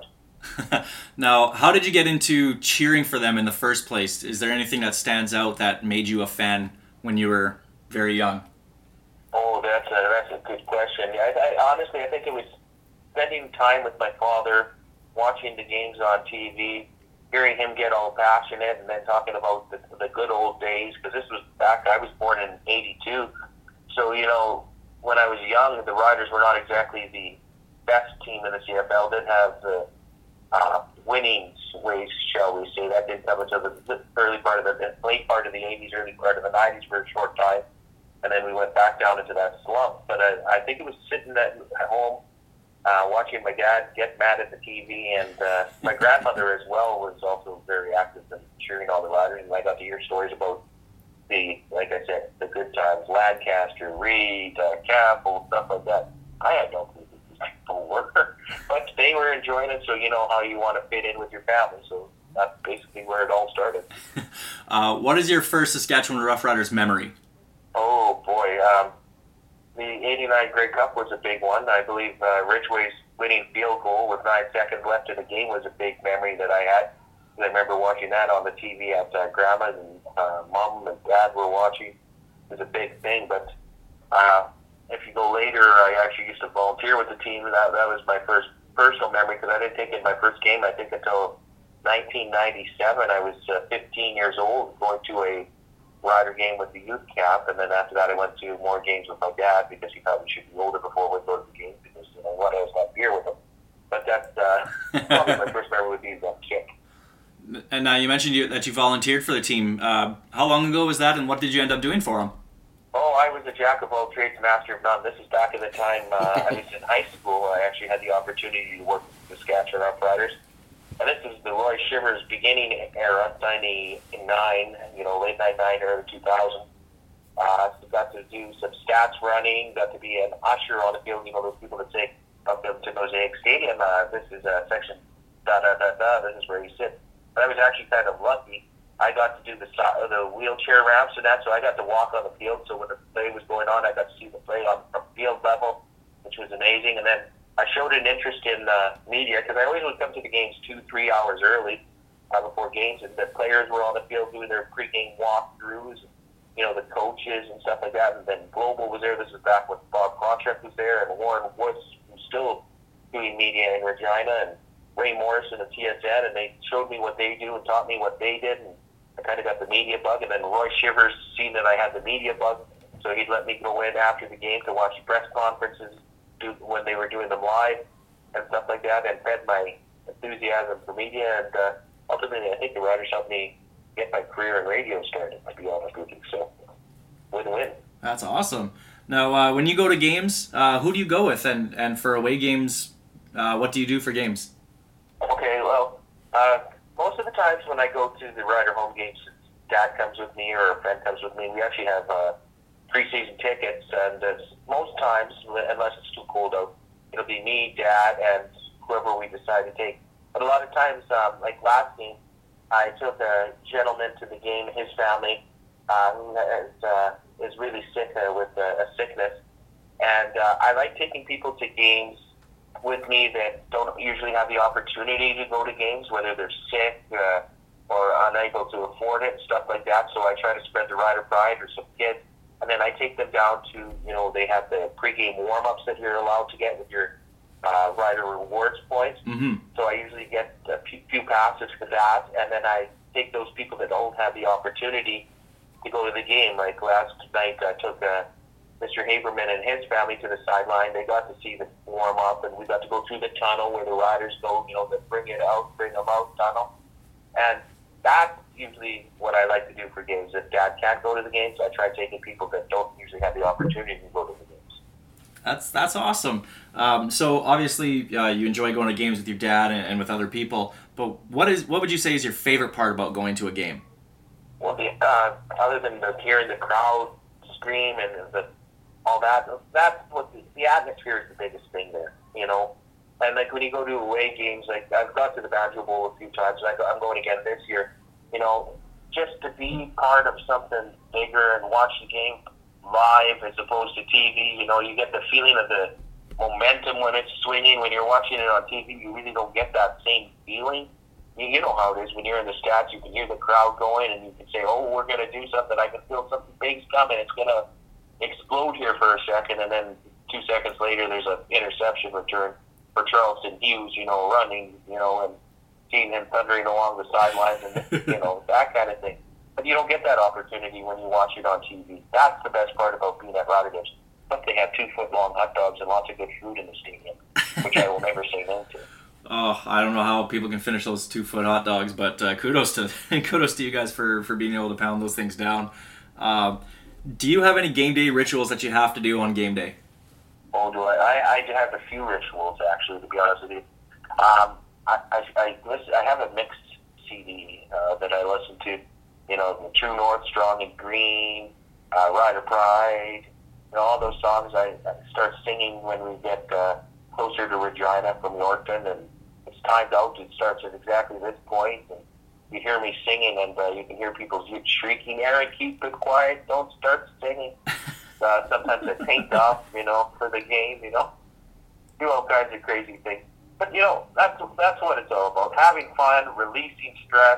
Now, how did you get into cheering for them in the first place? Is there anything that stands out that made you a fan when you were very young? Oh, that's a, that's a good question. I, I, honestly, I think it was spending time with my father, watching the games on T V, hearing him get all passionate, and then talking about the, the good old days, because this was back, I was born in eighty-two. So, you know, when I was young, Riders were not exactly the best team in the C F L. Didn't have the uh, winning ways, shall we say. That didn't come until the, the early part of the late part of the eighties, early part of the nineties for a short time, and then we went back down into that slump. But I, I think it was sitting at, at home, uh, watching my dad get mad at the T V, and uh, my grandmother as well was also very active in cheering all the Riders, and I got to hear stories about the, like I said, the good times, Lancaster, Reed, uh, Campbell, stuff like that. I had no clue who these people were, but they were enjoying it, so you know how you want to fit in with your family, so that's basically where it all started. uh, what is your first Saskatchewan Roughriders memory? Oh, boy. Um, the eighty-nine Grey Cup was a big one. I believe uh, Ridgway's winning field goal with nine seconds left in the game was a big memory that I had. I remember watching that on the T V at uh, Grandma's, and uh, Mom and Dad were watching. It was a big thing, but uh, if you go later, I actually used to volunteer with the team. That, that was my first personal memory, because I didn't take it in my first game, I think, until nineteen ninety-seven. I was uh, fifteen years old, going to a Rider game with the youth camp, and then after that I went to more games with my dad, because he thought we should be older before we go to the games, because you know what, I was not beer with him. But that's uh, probably my first memory would be that kick. And uh, you mentioned you, that you volunteered for the team. Uh, how long ago was that, and what did you end up doing for them? Oh, I was a jack of all trades, master of none. This is back in the time uh, I was in high school. I actually had the opportunity to work with the Saskatchewan Roughriders. And this is the Roy Shivers beginning era, ninety-nine, you know, late ninety-nine, early two thousand. Uh, so got to do some stats running, got to be an usher on the field, you know, those people that say up to Mosaic Stadium, uh, this is a section, da da da da, this is where you sit. But I was actually kind of lucky. I got to do the the wheelchair ramps and that, so I got to walk on the field. So when the play was going on, I got to see the play on from field level, which was amazing. And then I showed an interest in uh, media, because I always would come to the games two, three hours early uh, before games, and the players were on the field doing their pregame walkthroughs, you know, the coaches and stuff like that. And then Global was there. This was back when Bob Contract was there, and Warren Woods was still doing media in Regina, and Ray Morrison at T S N, and they showed me what they do and taught me what they did, and I kind of got the media bug. And then Roy Shivers seen that I had the media bug, so he'd let me go in after the game to watch press conferences do, when they were doing them live and stuff like that, and fed my enthusiasm for media. And uh, ultimately, I think the Riders helped me get my career in radio started, to be honest with you. So, win-win. That's awesome. Now, uh, when you go to games, uh, who do you go with? And, and for away games, uh, what do you do for games? Okay, well, uh, most of the times when I go to the Rider home games, Dad comes with me or a friend comes with me. We actually have uh, preseason tickets, and uh, most times, unless it's too cold out, it'll be me, Dad, and whoever we decide to take. But a lot of times, um, like last game, I took a gentleman to the game, his family, uh, who is, uh, is really sick uh, with uh, a sickness. And uh, I like taking people to games with me that don't usually have the opportunity to go to games, whether they're sick uh, or unable to afford it, stuff like that. So I try to spread the Rider pride or some kids. And then I take them down to, you know, they have the pregame warm-ups that you're allowed to get with your uh, Rider rewards points. Mm-hmm. So I usually get a few, few passes for that. And then I take those people that don't have the opportunity to go to the game. Like last night, I took uh, Mister Haberman and his family to the sideline. They got to see the warm-up, and we got to go through the tunnel where the Riders go, you know, the bring it out, bring them out tunnel. And that's usually what I like to do for games. If Dad can't go to the games, I try taking people that don't usually have the opportunity to go to the games. That's that's awesome. Um, so obviously uh, you enjoy going to games with your dad and, and with other people. But what is what would you say is your favorite part about going to a game? Well, the, uh, other than the, hearing the crowd scream and the, all that, that's what the, the atmosphere is the biggest thing there, you know. And like when you go to away games, like I've got to the Banjo Bowl a few times. I go, I'm going again this year. You know, just to be part of something bigger and watch the game live as opposed to T V. You know, you get the feeling of the momentum when it's swinging. When you're watching it on T V, you really don't get that same feeling. You, you know how it is when you're in the stats. You can hear the crowd going, and you can say, "Oh, we're going to do something. I can feel something big's coming. It's going to explode here for a second," and then two seconds later, there's an interception return for Charleston Hughes. You know, running. You know, and seeing him thundering along the sidelines, and you know that kind of thing. But you don't get that opportunity when you watch it on T V. That's the best part about being at Rider games. But they have two foot long hot dogs and lots of good food in the stadium, which I will never say no to. Oh, I don't know how people can finish those two foot hot dogs, but uh, kudos to kudos to you guys for, for being able to pound those things down. Um, do you have any game day rituals that you have to do on game day? Oh, do I? I, I have a few rituals, actually, to be honest with you. Um, I, I, I, listen, I have a mixed C D uh, that I listen to. You know, True North, Strong and Green, uh, Rider Pride, you know, all those songs I, I start singing when we get uh, closer to Regina from Yorkton, and it's timed out. It starts at exactly this point, and you hear me singing, and uh, you can hear people shrieking, "Aaron, keep it quiet, don't start singing." Uh, sometimes I paint off, you know, for the game, you know, do all kinds of crazy things. But, you know, that's that's what it's all about. Having fun, releasing stress.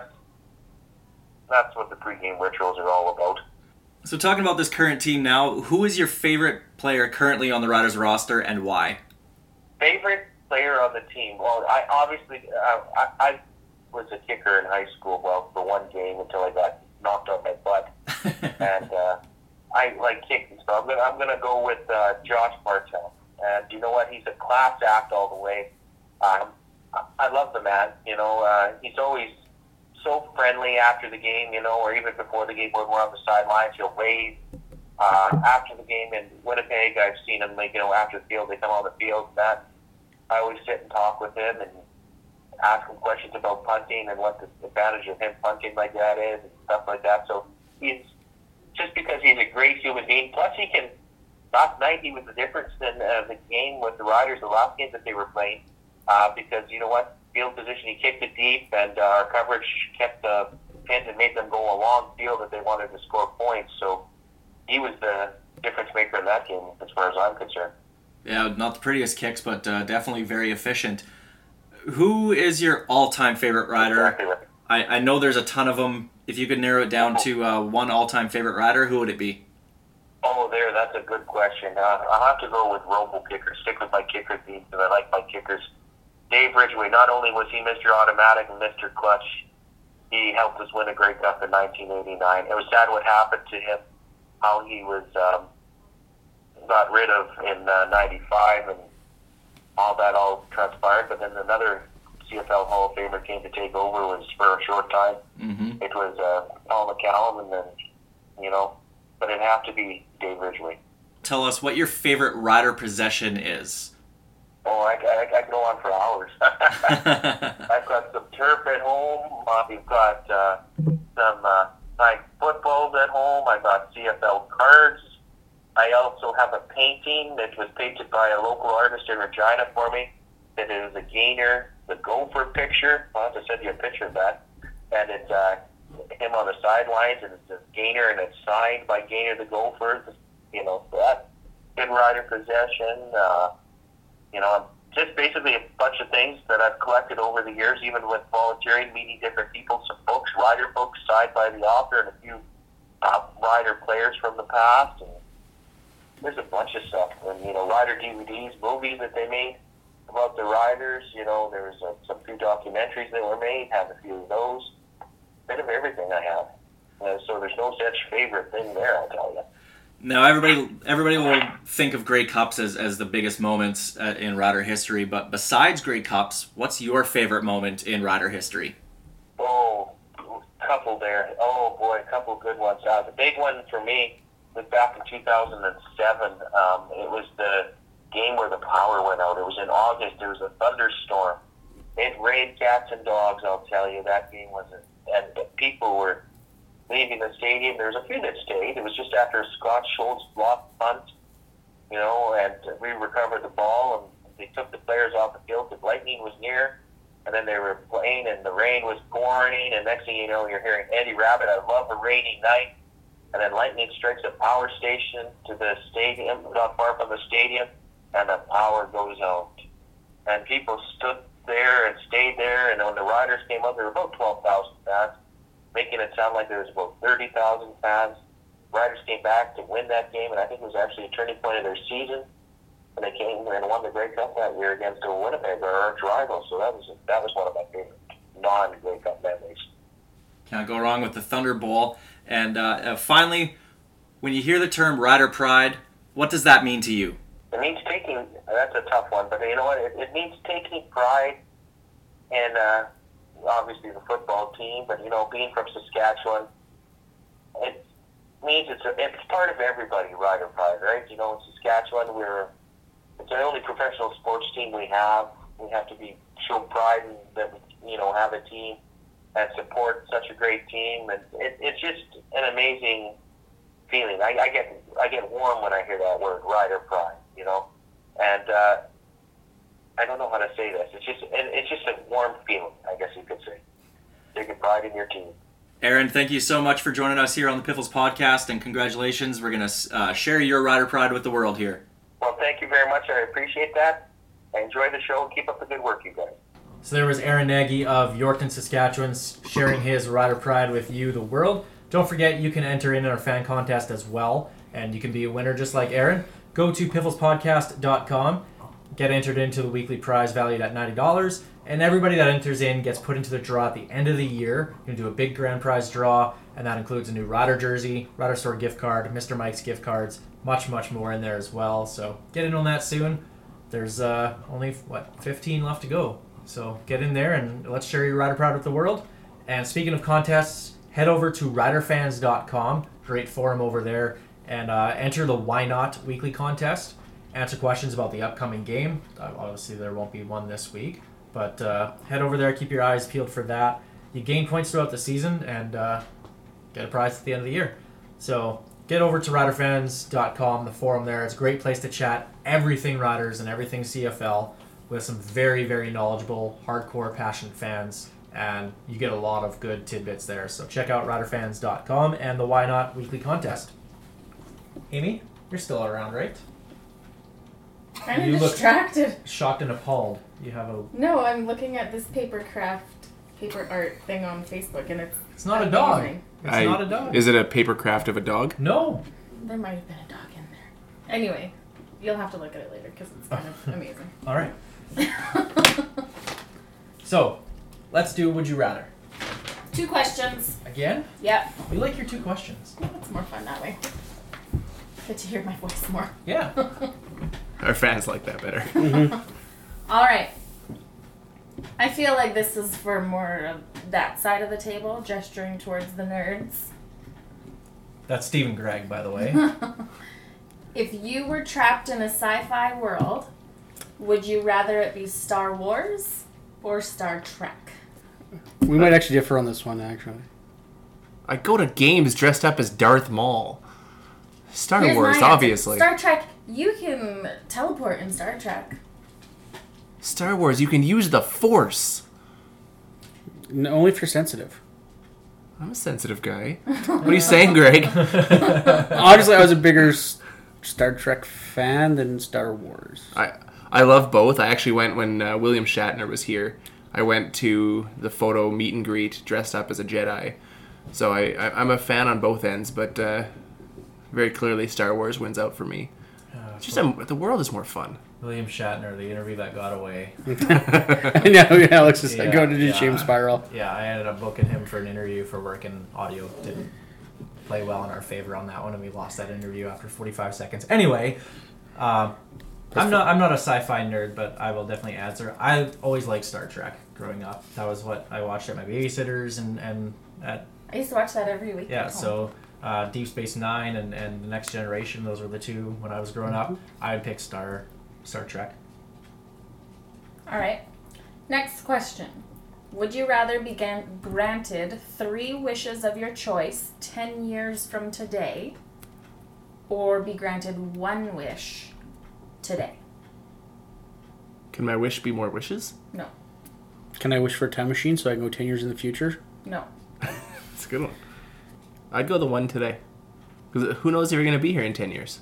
That's what the pregame rituals are all about. So talking about this current team now, who is your favorite player currently on the Riders roster and why? Favorite player on the team? Well, I obviously, uh, I, I was a kicker in high school, well, for one game until I got knocked on my butt. and uh, I like kicking, so I'm going I'm gonna go with uh, Josh Martell. And you know what? He's a class act all the way. Um, I, I love the man. You know, uh, he's always so friendly after the game, you know, or even before the game when we're on the sidelines, he'll wave. Uh, after the game in Winnipeg, I've seen him, like, you know, after the field, they come on the field, and that, I always sit and talk with him and ask him questions about punting and what the advantage of him punting like that is and stuff like that. So he's, just because he's a great human being, plus he can, last night he was the difference in uh, the game with the Riders, the last game that they were playing, uh, because, you know what, field position, he kicked it deep, and uh, our coverage kept the pins and made them go a long field that they wanted to score points. So he was the difference maker in that game, as far as I'm concerned. Yeah, not the prettiest kicks, but uh, definitely very efficient. Who is your all-time favorite rider? Exactly right. I, I know there's a ton of them. If you could narrow it down to uh, one all-time favorite rider, who would it be? Oh, there, that's a good question. Uh, I'll have to go with Robo Kicker. Stick with my kicker theme, because I like my kickers. Dave Ridgway, not only was he Mister Automatic and Mister Clutch, he helped us win a Grey Cup in nineteen eighty-nine. It was sad what happened to him, how he was um, got rid of in uh, ninety-five, and all that all transpired. But then another C F L Hall of Famer came to take over, was for a short time. Mm-hmm. It was uh, Paul McCallum, and then, you know, but it'd have to be Dave Ridgway. Tell us what your favorite rider possession is. Oh, I, I, I can go on for hours. I've got some turf at home. Uh, we've got uh, some uh, signed footballs at home. I've got C F L cards. I also have a painting that was painted by a local artist in Regina for me. That is a Gainer, the Gopher picture. I'll have to send you a picture of that. And it's uh, him on the sidelines, and it's a Gainer, and it's signed by Gainer the Gopher. You know, so that's good rider possession. Uh, You know, just basically a bunch of things that I've collected over the years, even with volunteering, meeting different people, some books, rider books signed by the author, and a few uh, rider players from the past. And there's a bunch of stuff. And, you know, rider D V Ds, movies that they made about the riders. You know, there was uh, some few documentaries that were made, have a few of those. Bit of everything I have. Uh, so there's no such favorite thing there, I'll tell you. Now, everybody everybody will think of Grey Cups as, as the biggest moments uh, in rider history, but besides Grey Cups, what's your favorite moment in rider history? Oh, a couple there. Oh, boy, a couple good ones. Uh, the big one for me was back in two thousand seven. Um, it was the game where the power went out. It was in August. There was a thunderstorm. It rained cats and dogs, I'll tell you. That game was a, and people were leaving the stadium. There was a few that stayed. It was just after Scott Schultz blocked punt, you know, and we recovered the ball, and they took the players off the field because lightning was near, and then they were playing, and the rain was pouring, and next thing you know, you're hearing Eddie Rabbit, I love a rainy night, and then lightning strikes a power station to the stadium, not far from the stadium, and the power goes out. And people stood there and stayed there, and when the riders came up, there were about twelve thousand fans, making it sound like there was about thirty thousand fans. Riders came back to win that game, and I think it was actually a turning point of their season. And they came and won the Grey Cup that year against the Winnipeg, our arch rival. So that was that was one of my favorite non-Grey Cup memories. Can't go wrong with the Thunder Bowl. And uh, uh, finally, when you hear the term rider pride, What does that mean to you? It means taking, that's a tough one, but you know what? It, it means taking pride in, uh, obviously, the football team, but, you know, being from Saskatchewan, it means it's, a, it's part of everybody, Rider Pride, right? You know, in Saskatchewan, we're, it's the only professional sports team we have. We have to be show pride in that we, you know, have a team that supports such a great team, and it, it's just an amazing feeling. I, I get I get warm when I hear that word, Rider Pride, you know, and uh, I don't know how to say this. It's just it's just a warm feeling, I guess you could say. Taking pride in your team. Aaron, thank you so much for joining us here on the Piffles Podcast, and congratulations. We're going to uh, share your Rider Pride with the world here. Well, thank you very much. I appreciate that. I enjoy the show. Keep up the good work, you guys. So there was Aaron Nagy of Yorkton, Saskatchewan, sharing his Rider Pride with you, the world. Don't forget, you can enter in our fan contest as well, and you can be a winner just like Aaron. Go to piffles podcast dot com, get entered into the weekly prize valued at ninety dollars, and everybody that enters in gets put into the draw at the end of the year. You're going to do a big grand prize draw, and that includes a new Rider jersey, Rider Store gift card, Mister Mike's gift cards, much, much more in there as well. So get in on that soon. There's uh, only, what, fifteen left to go. So get in there and let's share your Rider Pride with the world. And speaking of contests, head over to rider fans dot com. Great forum over there. And uh, enter the Why Not weekly contest. Answer questions about the upcoming game. Uh, obviously, there won't be one this week. But uh, head over there. Keep your eyes peeled for that. You gain points throughout the season and uh, get a prize at the end of the year. So get over to rider fans dot com, the forum there. It's a great place to chat everything Riders and everything C F L with some very, very knowledgeable, hardcore, passionate fans. And you get a lot of good tidbits there. So check out rider fans dot com and the Why Not weekly contest. Amy, you're still around, right? Kind You of look- distracted. Shocked and appalled. You have a... No, I'm looking at this paper craft, paper art thing on Facebook, and it's It's not a dog. amazing. It's I- not a dog. Is it a paper craft of a dog? No. There might have been a dog in there. Anyway, you'll have to look at it later because it's kind of amazing. All right. So, let's do Would You Rather. Two questions. Again? Yep. We like your two questions. It's more fun that way. Get to hear my voice more. Yeah. Our fans like that better. All right. I feel like this is for more of that side of the table, gesturing towards the nerds. That's Stephen Gregg, by the way. If you were trapped in a sci-fi world, would you rather it be Star Wars or Star Trek? We might actually differ on this one, actually. I go to games dressed up as Darth Maul. Star Here's Wars, my answer. obviously. Star Trek, you can teleport in Star Trek. Star Wars, you can use the Force. No, only if you're sensitive. I'm a sensitive guy. What are you saying, Greg? Honestly, I was a bigger S- Star Trek fan than Star Wars. I I love both. I actually went when uh, William Shatner was here. I went to the photo meet and greet dressed up as a Jedi. So I, I I'm a fan on both ends, but uh, very clearly Star Wars wins out for me. Uh, It's just um, the world is more fun. William Shatner, the interview that got away. I know, yeah, Alex is Yeah, going to do yeah. shame spiral. Yeah, I ended up booking him for an interview for work, and audio didn't play well in our favor on that one, and we lost that interview after forty-five seconds. Anyway, uh, I'm not I'm not a sci-fi nerd, but I will definitely answer. I always liked Star Trek growing up. That was what I watched at my babysitter's, and, and at I used to watch that every week. yeah. at home. So uh, Deep Space Nine and, and The Next Generation, those were the two when I was growing up. I would pick Star Star Trek. All right. Next question. Would you rather be gan- granted three wishes of your choice ten years from today, or be granted one wish today? Can my wish be more wishes? No. Can I wish for a time machine so I can go ten years in the future? No. That's a good one. I'd go the one today. Because who knows if you're going to be here in ten years?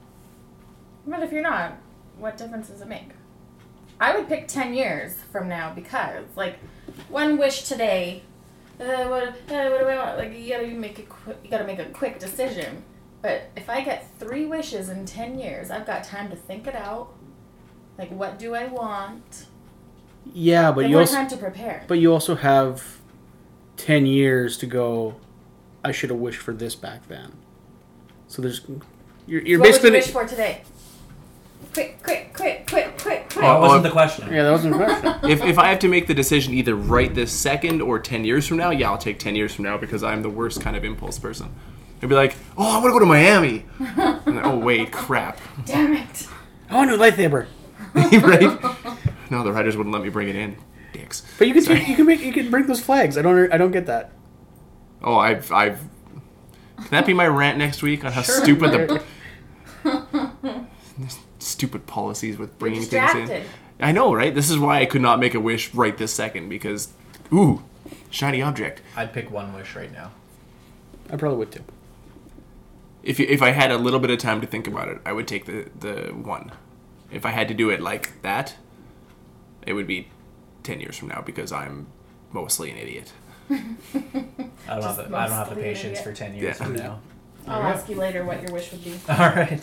But if you're not, what difference does it make? I would pick ten years from now because, like, one wish today, uh, what, uh, what do I want? Like, you gotta make a qu- you gotta make a quick decision. But if I get three wishes in ten years, I've got time to think it out. Like, what do I want? Yeah, but And you more also time to prepare. but you also have ten years to go. I should have wished for this back then. So there's You're, you're What would basically you wish for today? Quick, quick, quick, quick, quick, quick. That Oh, wasn't oh, the question. yeah, that wasn't a question. if, if I have to make the decision either right this second or ten years from now, yeah, I'll take ten years from now because I'm the worst kind of impulse person. I'd be like, oh, I want to go to Miami. And then, oh, wait, crap. Damn it. I want a new lightsaber. Right? No, the writers wouldn't let me bring it in. Dicks. But you can take, you can make you can bring those flags. I don't I don't get that. Oh, I've, I've. Can that be my rant next week on how stupid the stupid policies with bringing things in? Distracted. I know, right? This is why I could not make a wish right this second because, ooh, shiny object. I'd pick one wish right now. I probably would too. If you, if I had a little bit of time to think about it, I would take the the one. If I had to do it like that, it would be ten years from now because I'm mostly an idiot. I don't have Just the, I don't have the mostly patience idiot. for ten years Yeah. from now. I'll ask you later what your wish would be. All right.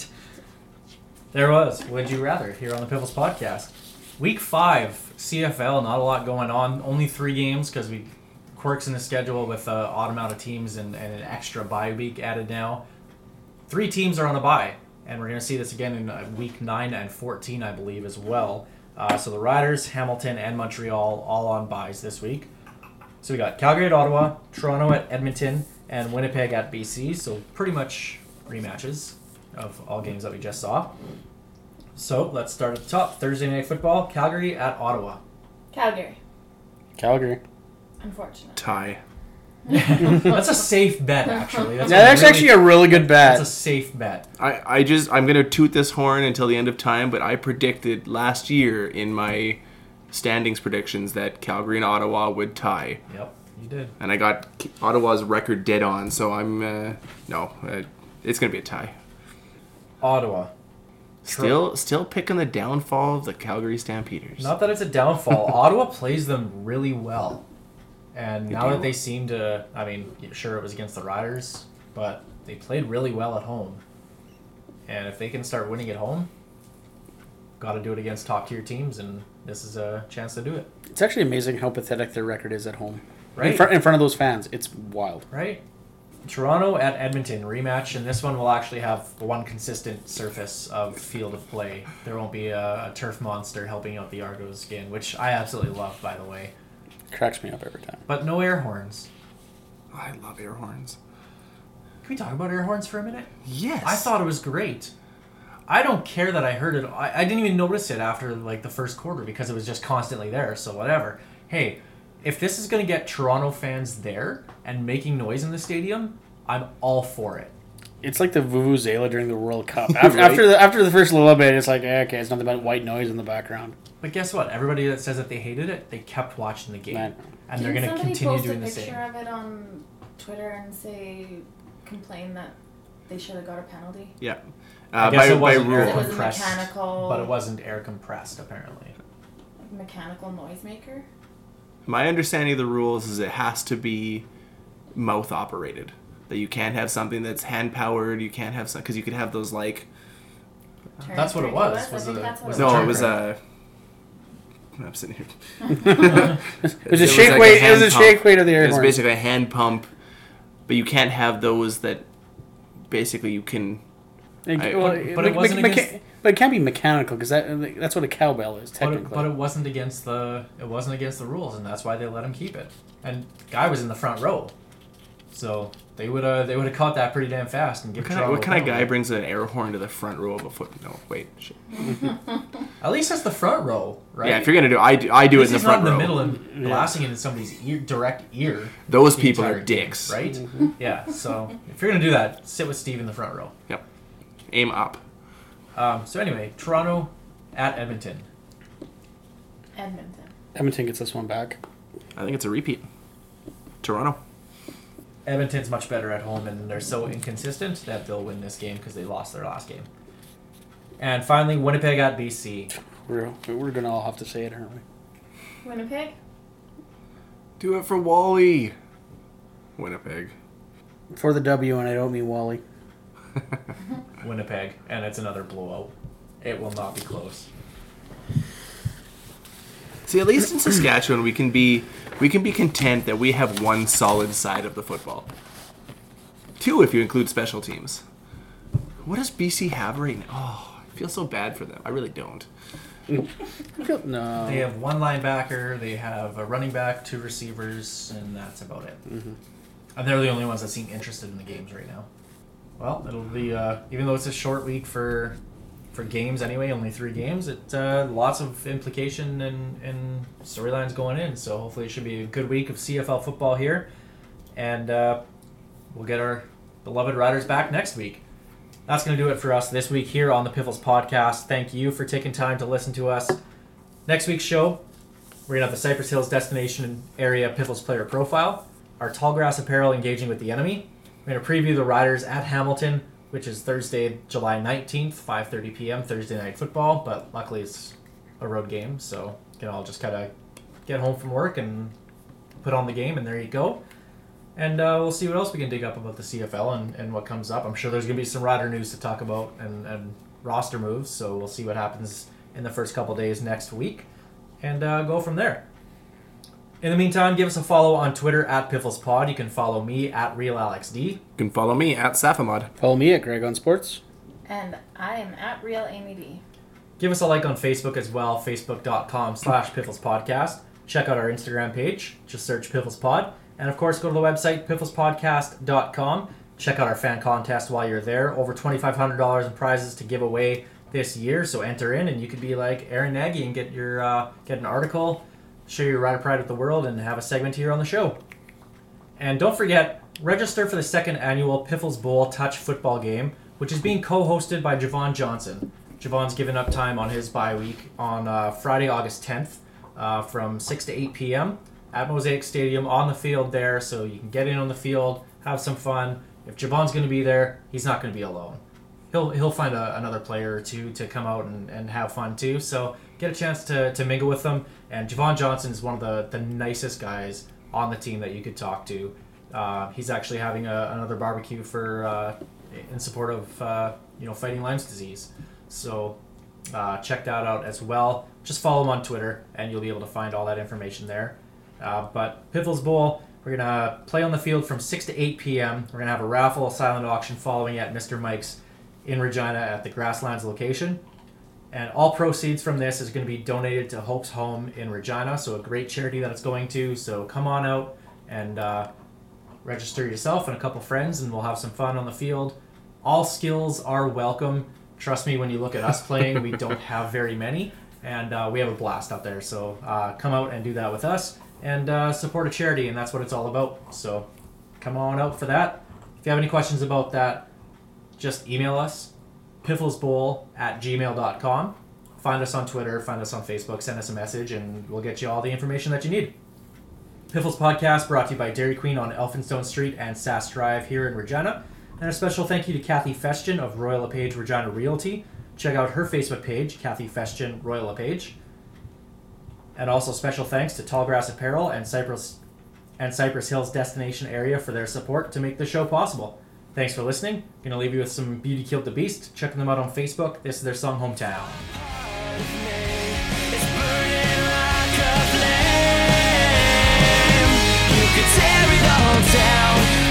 There was Would You Rather here on the Piffles Podcast. Week five, C F L, not a lot going on. Only three games because we quirks in the schedule with uh, odd amount of teams and, and an extra bye week added now. Three teams are on a bye, and we're going to see this again in uh, week nine and fourteen, I believe, as well. Uh, so the Riders, Hamilton, and Montreal all on byes this week. So we got Calgary at Ottawa, Toronto at Edmonton, and Winnipeg at B C. So pretty much rematches of all games that we just saw. So let's start at the top. Thursday Night Football, Calgary at Ottawa. Calgary. Calgary. Unfortunate. Tie. That's a safe bet, actually. That's, Yeah, a that's really- actually a really good That's a bet. safe bet. I, I just I'm gonna toot this horn until the end of time, but I predicted last year in my standings predictions that Calgary and Ottawa would tie, Yep, you did. and I got Ottawa's record dead on. So I'm uh, no, uh, it's gonna be a tie. Ottawa. Still still picking the downfall of the Calgary Stampeders. Not that it's a downfall. Ottawa plays them really well. And They now do. that they seem to, I mean, sure, it was against the Riders, but they played really well at home. And if they can start winning at home, got to do it against top tier teams, and this is a chance to do it. It's actually amazing how pathetic their record is at home. Right. In front, in front of those fans, it's wild. Right? Toronto at Edmonton rematch, and this one will actually have one consistent surface of field of play. There won't be a, a turf monster helping out the Argos again, which I absolutely love, by the way. Cracks me up every time. But no air horns. I love air horns. Can we talk about air horns for a minute? Yes. I thought it was great. I don't care that I heard it. I, I didn't even notice it after like the first quarter because it was just constantly there. So whatever. Hey, if this is going to get Toronto fans there and making noise in the stadium, I'm all for it. It's like the Vuvuzela during the World Cup. After, Right. after the after the first little bit, it's like, eh, okay, it's nothing but white noise in the background. But guess what? Everybody that says that they hated it, they kept watching the game. Man. And they're Didn't going to somebody continue post doing a the picture same. of it on Twitter and say, complain that they should have got a penalty? Yeah. I Uh, guess by, it by wasn't air rule. It was a compressed, mechanical- but it wasn't air compressed apparently. Mechanical noisemaker? My understanding of the rules is it has to be mouth operated. That you can't have something that's hand powered. You can't have some because you could have those like That's what it Turn was, U S? I was think a- that's what was it a no, turn it was grab. a. I'm sitting here. It was a It shake like weight. It hand was a pump. shake weight of the air It was horn. basically a hand pump, but you can't have those that basically you can. Like, I- well, but- but it me- wasn't mecha- against- but it can't be mechanical because that that's what a cowbell is But technically. it, but it wasn't against the it wasn't against the rules, and that's why they let him keep it. And guy was in the front row, so they would uh, they would have caught that pretty damn fast and give What kind, of, Toronto what a kind of penalty. guy brings an air horn to the front row of a foot? No, wait. Shit. At least that's the front row, right? Yeah, if you're gonna do, I do, I do it This in the is front not in row. the middle and blasting it in somebody's ear, direct ear. Those the people entire are game, dicks. right? Yeah. So if you're gonna do that, sit with Steve in the front row. Yep. Aim up. Um, so anyway, Toronto at Edmonton. Edmonton. Edmonton gets this one back. I think it's a repeat. Toronto. Edmonton's much better at home, and they're so inconsistent that they'll win this game because they lost their last game. And finally, Winnipeg at B C. We're we're gonna all have to say it, aren't we? Winnipeg? Do it for Wally. Winnipeg. For the W, and I don't mean Wally. Winnipeg, and it's another blowout. It will not be close. See, at least in Saskatchewan, we can be we can be content that we have one solid side of the football. Two, if you include special teams. What does B C have right now? Oh, I feel so bad for them. I really don't. No. They have one linebacker, they have a running back, two receivers, and that's about it. Mm-hmm. And they're the only ones that seem interested in the games right now. Well, it'll be uh, even though it's a short week for for games anyway, only three games. It uh, lots of implication and, and storylines going in. So hopefully it should be a good week of C F L football here, and uh, we'll get our beloved Riders back next week. That's going to do it for us this week here on the Piffles Podcast. Thank you for taking time to listen to us. Next week's show, we're going to have the Cypress Hills Destination Area Piffles Player Profile, our Tallgrass Apparel engaging with the enemy. We're going to preview the Riders at Hamilton, which is Thursday, July nineteenth, five thirty p.m., Thursday Night Football, but luckily it's a road game, so you can all just kind of get home from work and put on the game, and there you go. And uh, we'll see what else we can dig up about the C F L and, and what comes up. I'm sure there's going to be some Rider news to talk about and, and roster moves, so we'll see what happens in the first couple days next week and uh, go from there. In the meantime, give us a follow on Twitter at PifflesPod. You can follow me at RealAlexD. You can follow me at Safamod. Follow me at Greg on Sports. And I am at Real Amy D. Give us a like on Facebook as well, facebook.com slash PifflesPodcast. Check out our Instagram page. Just search PifflesPod. And of course, go to the website, piffles podcast dot com. Check out our fan contest while you're there. Over twenty-five hundred dollars in prizes to give away this year. So enter in and you could be like Aaron Nagy and get your uh, get an article, share your Rider Pride with the world, and have a segment here on the show. And don't forget, register for the second annual Piffles Bowl Touch football game, which is being co-hosted by Javon Johnson. Javon's given up time on his bye week on uh, Friday, August tenth uh, from six to eight p.m. at Mosaic Stadium on the field there, so you can get in on the field, have some fun. If Javon's going to be there, he's not going to be alone. He'll he'll find a, another player or two to come out and, and have fun too, so get a chance to, to mingle with them. And Javon Johnson is one of the, the nicest guys on the team that you could talk to. Uh, he's actually having a, another barbecue for uh, in support of uh, you know fighting Lyme's disease. So uh, check that out as well. Just follow him on Twitter, and you'll be able to find all that information there. Uh, but Piffles Bowl, we're going to play on the field from six to eight p.m. We're going to have a raffle, a silent auction following at Mister Mike's in Regina at the Grasslands location. And all proceeds from this is going to be donated to Hope's Home in Regina, so a great charity that it's going to. So come on out and uh, register yourself and a couple friends, and we'll have some fun on the field. All skills are welcome. Trust me, when you look at us playing, we don't have very many, and uh, we have a blast out there. So uh, come out and do that with us. And uh, support a charity, and that's what it's all about. So come on out for that. If you have any questions about that, just email us, pifflesbowl at gmail dot com. Find us on Twitter, find us on Facebook, send us a message, and we'll get you all the information that you need. Piffles Podcast brought to you by Dairy Queen on Elphinstone Street and Sass Drive here in Regina. And a special thank you to Kathy Festian of Royal LePage Regina Realty. Check out her Facebook page, Kathy Festian Royal LePage. And also special thanks to Tallgrass Apparel and Cypress and Cypress Hills Destination Area for their support to make the show possible. Thanks for listening. I'm going to leave you with some Beauty Killed the Beast. Check them out on Facebook. This is their song, Hometown. It's burning like a flame. You could tear it all down.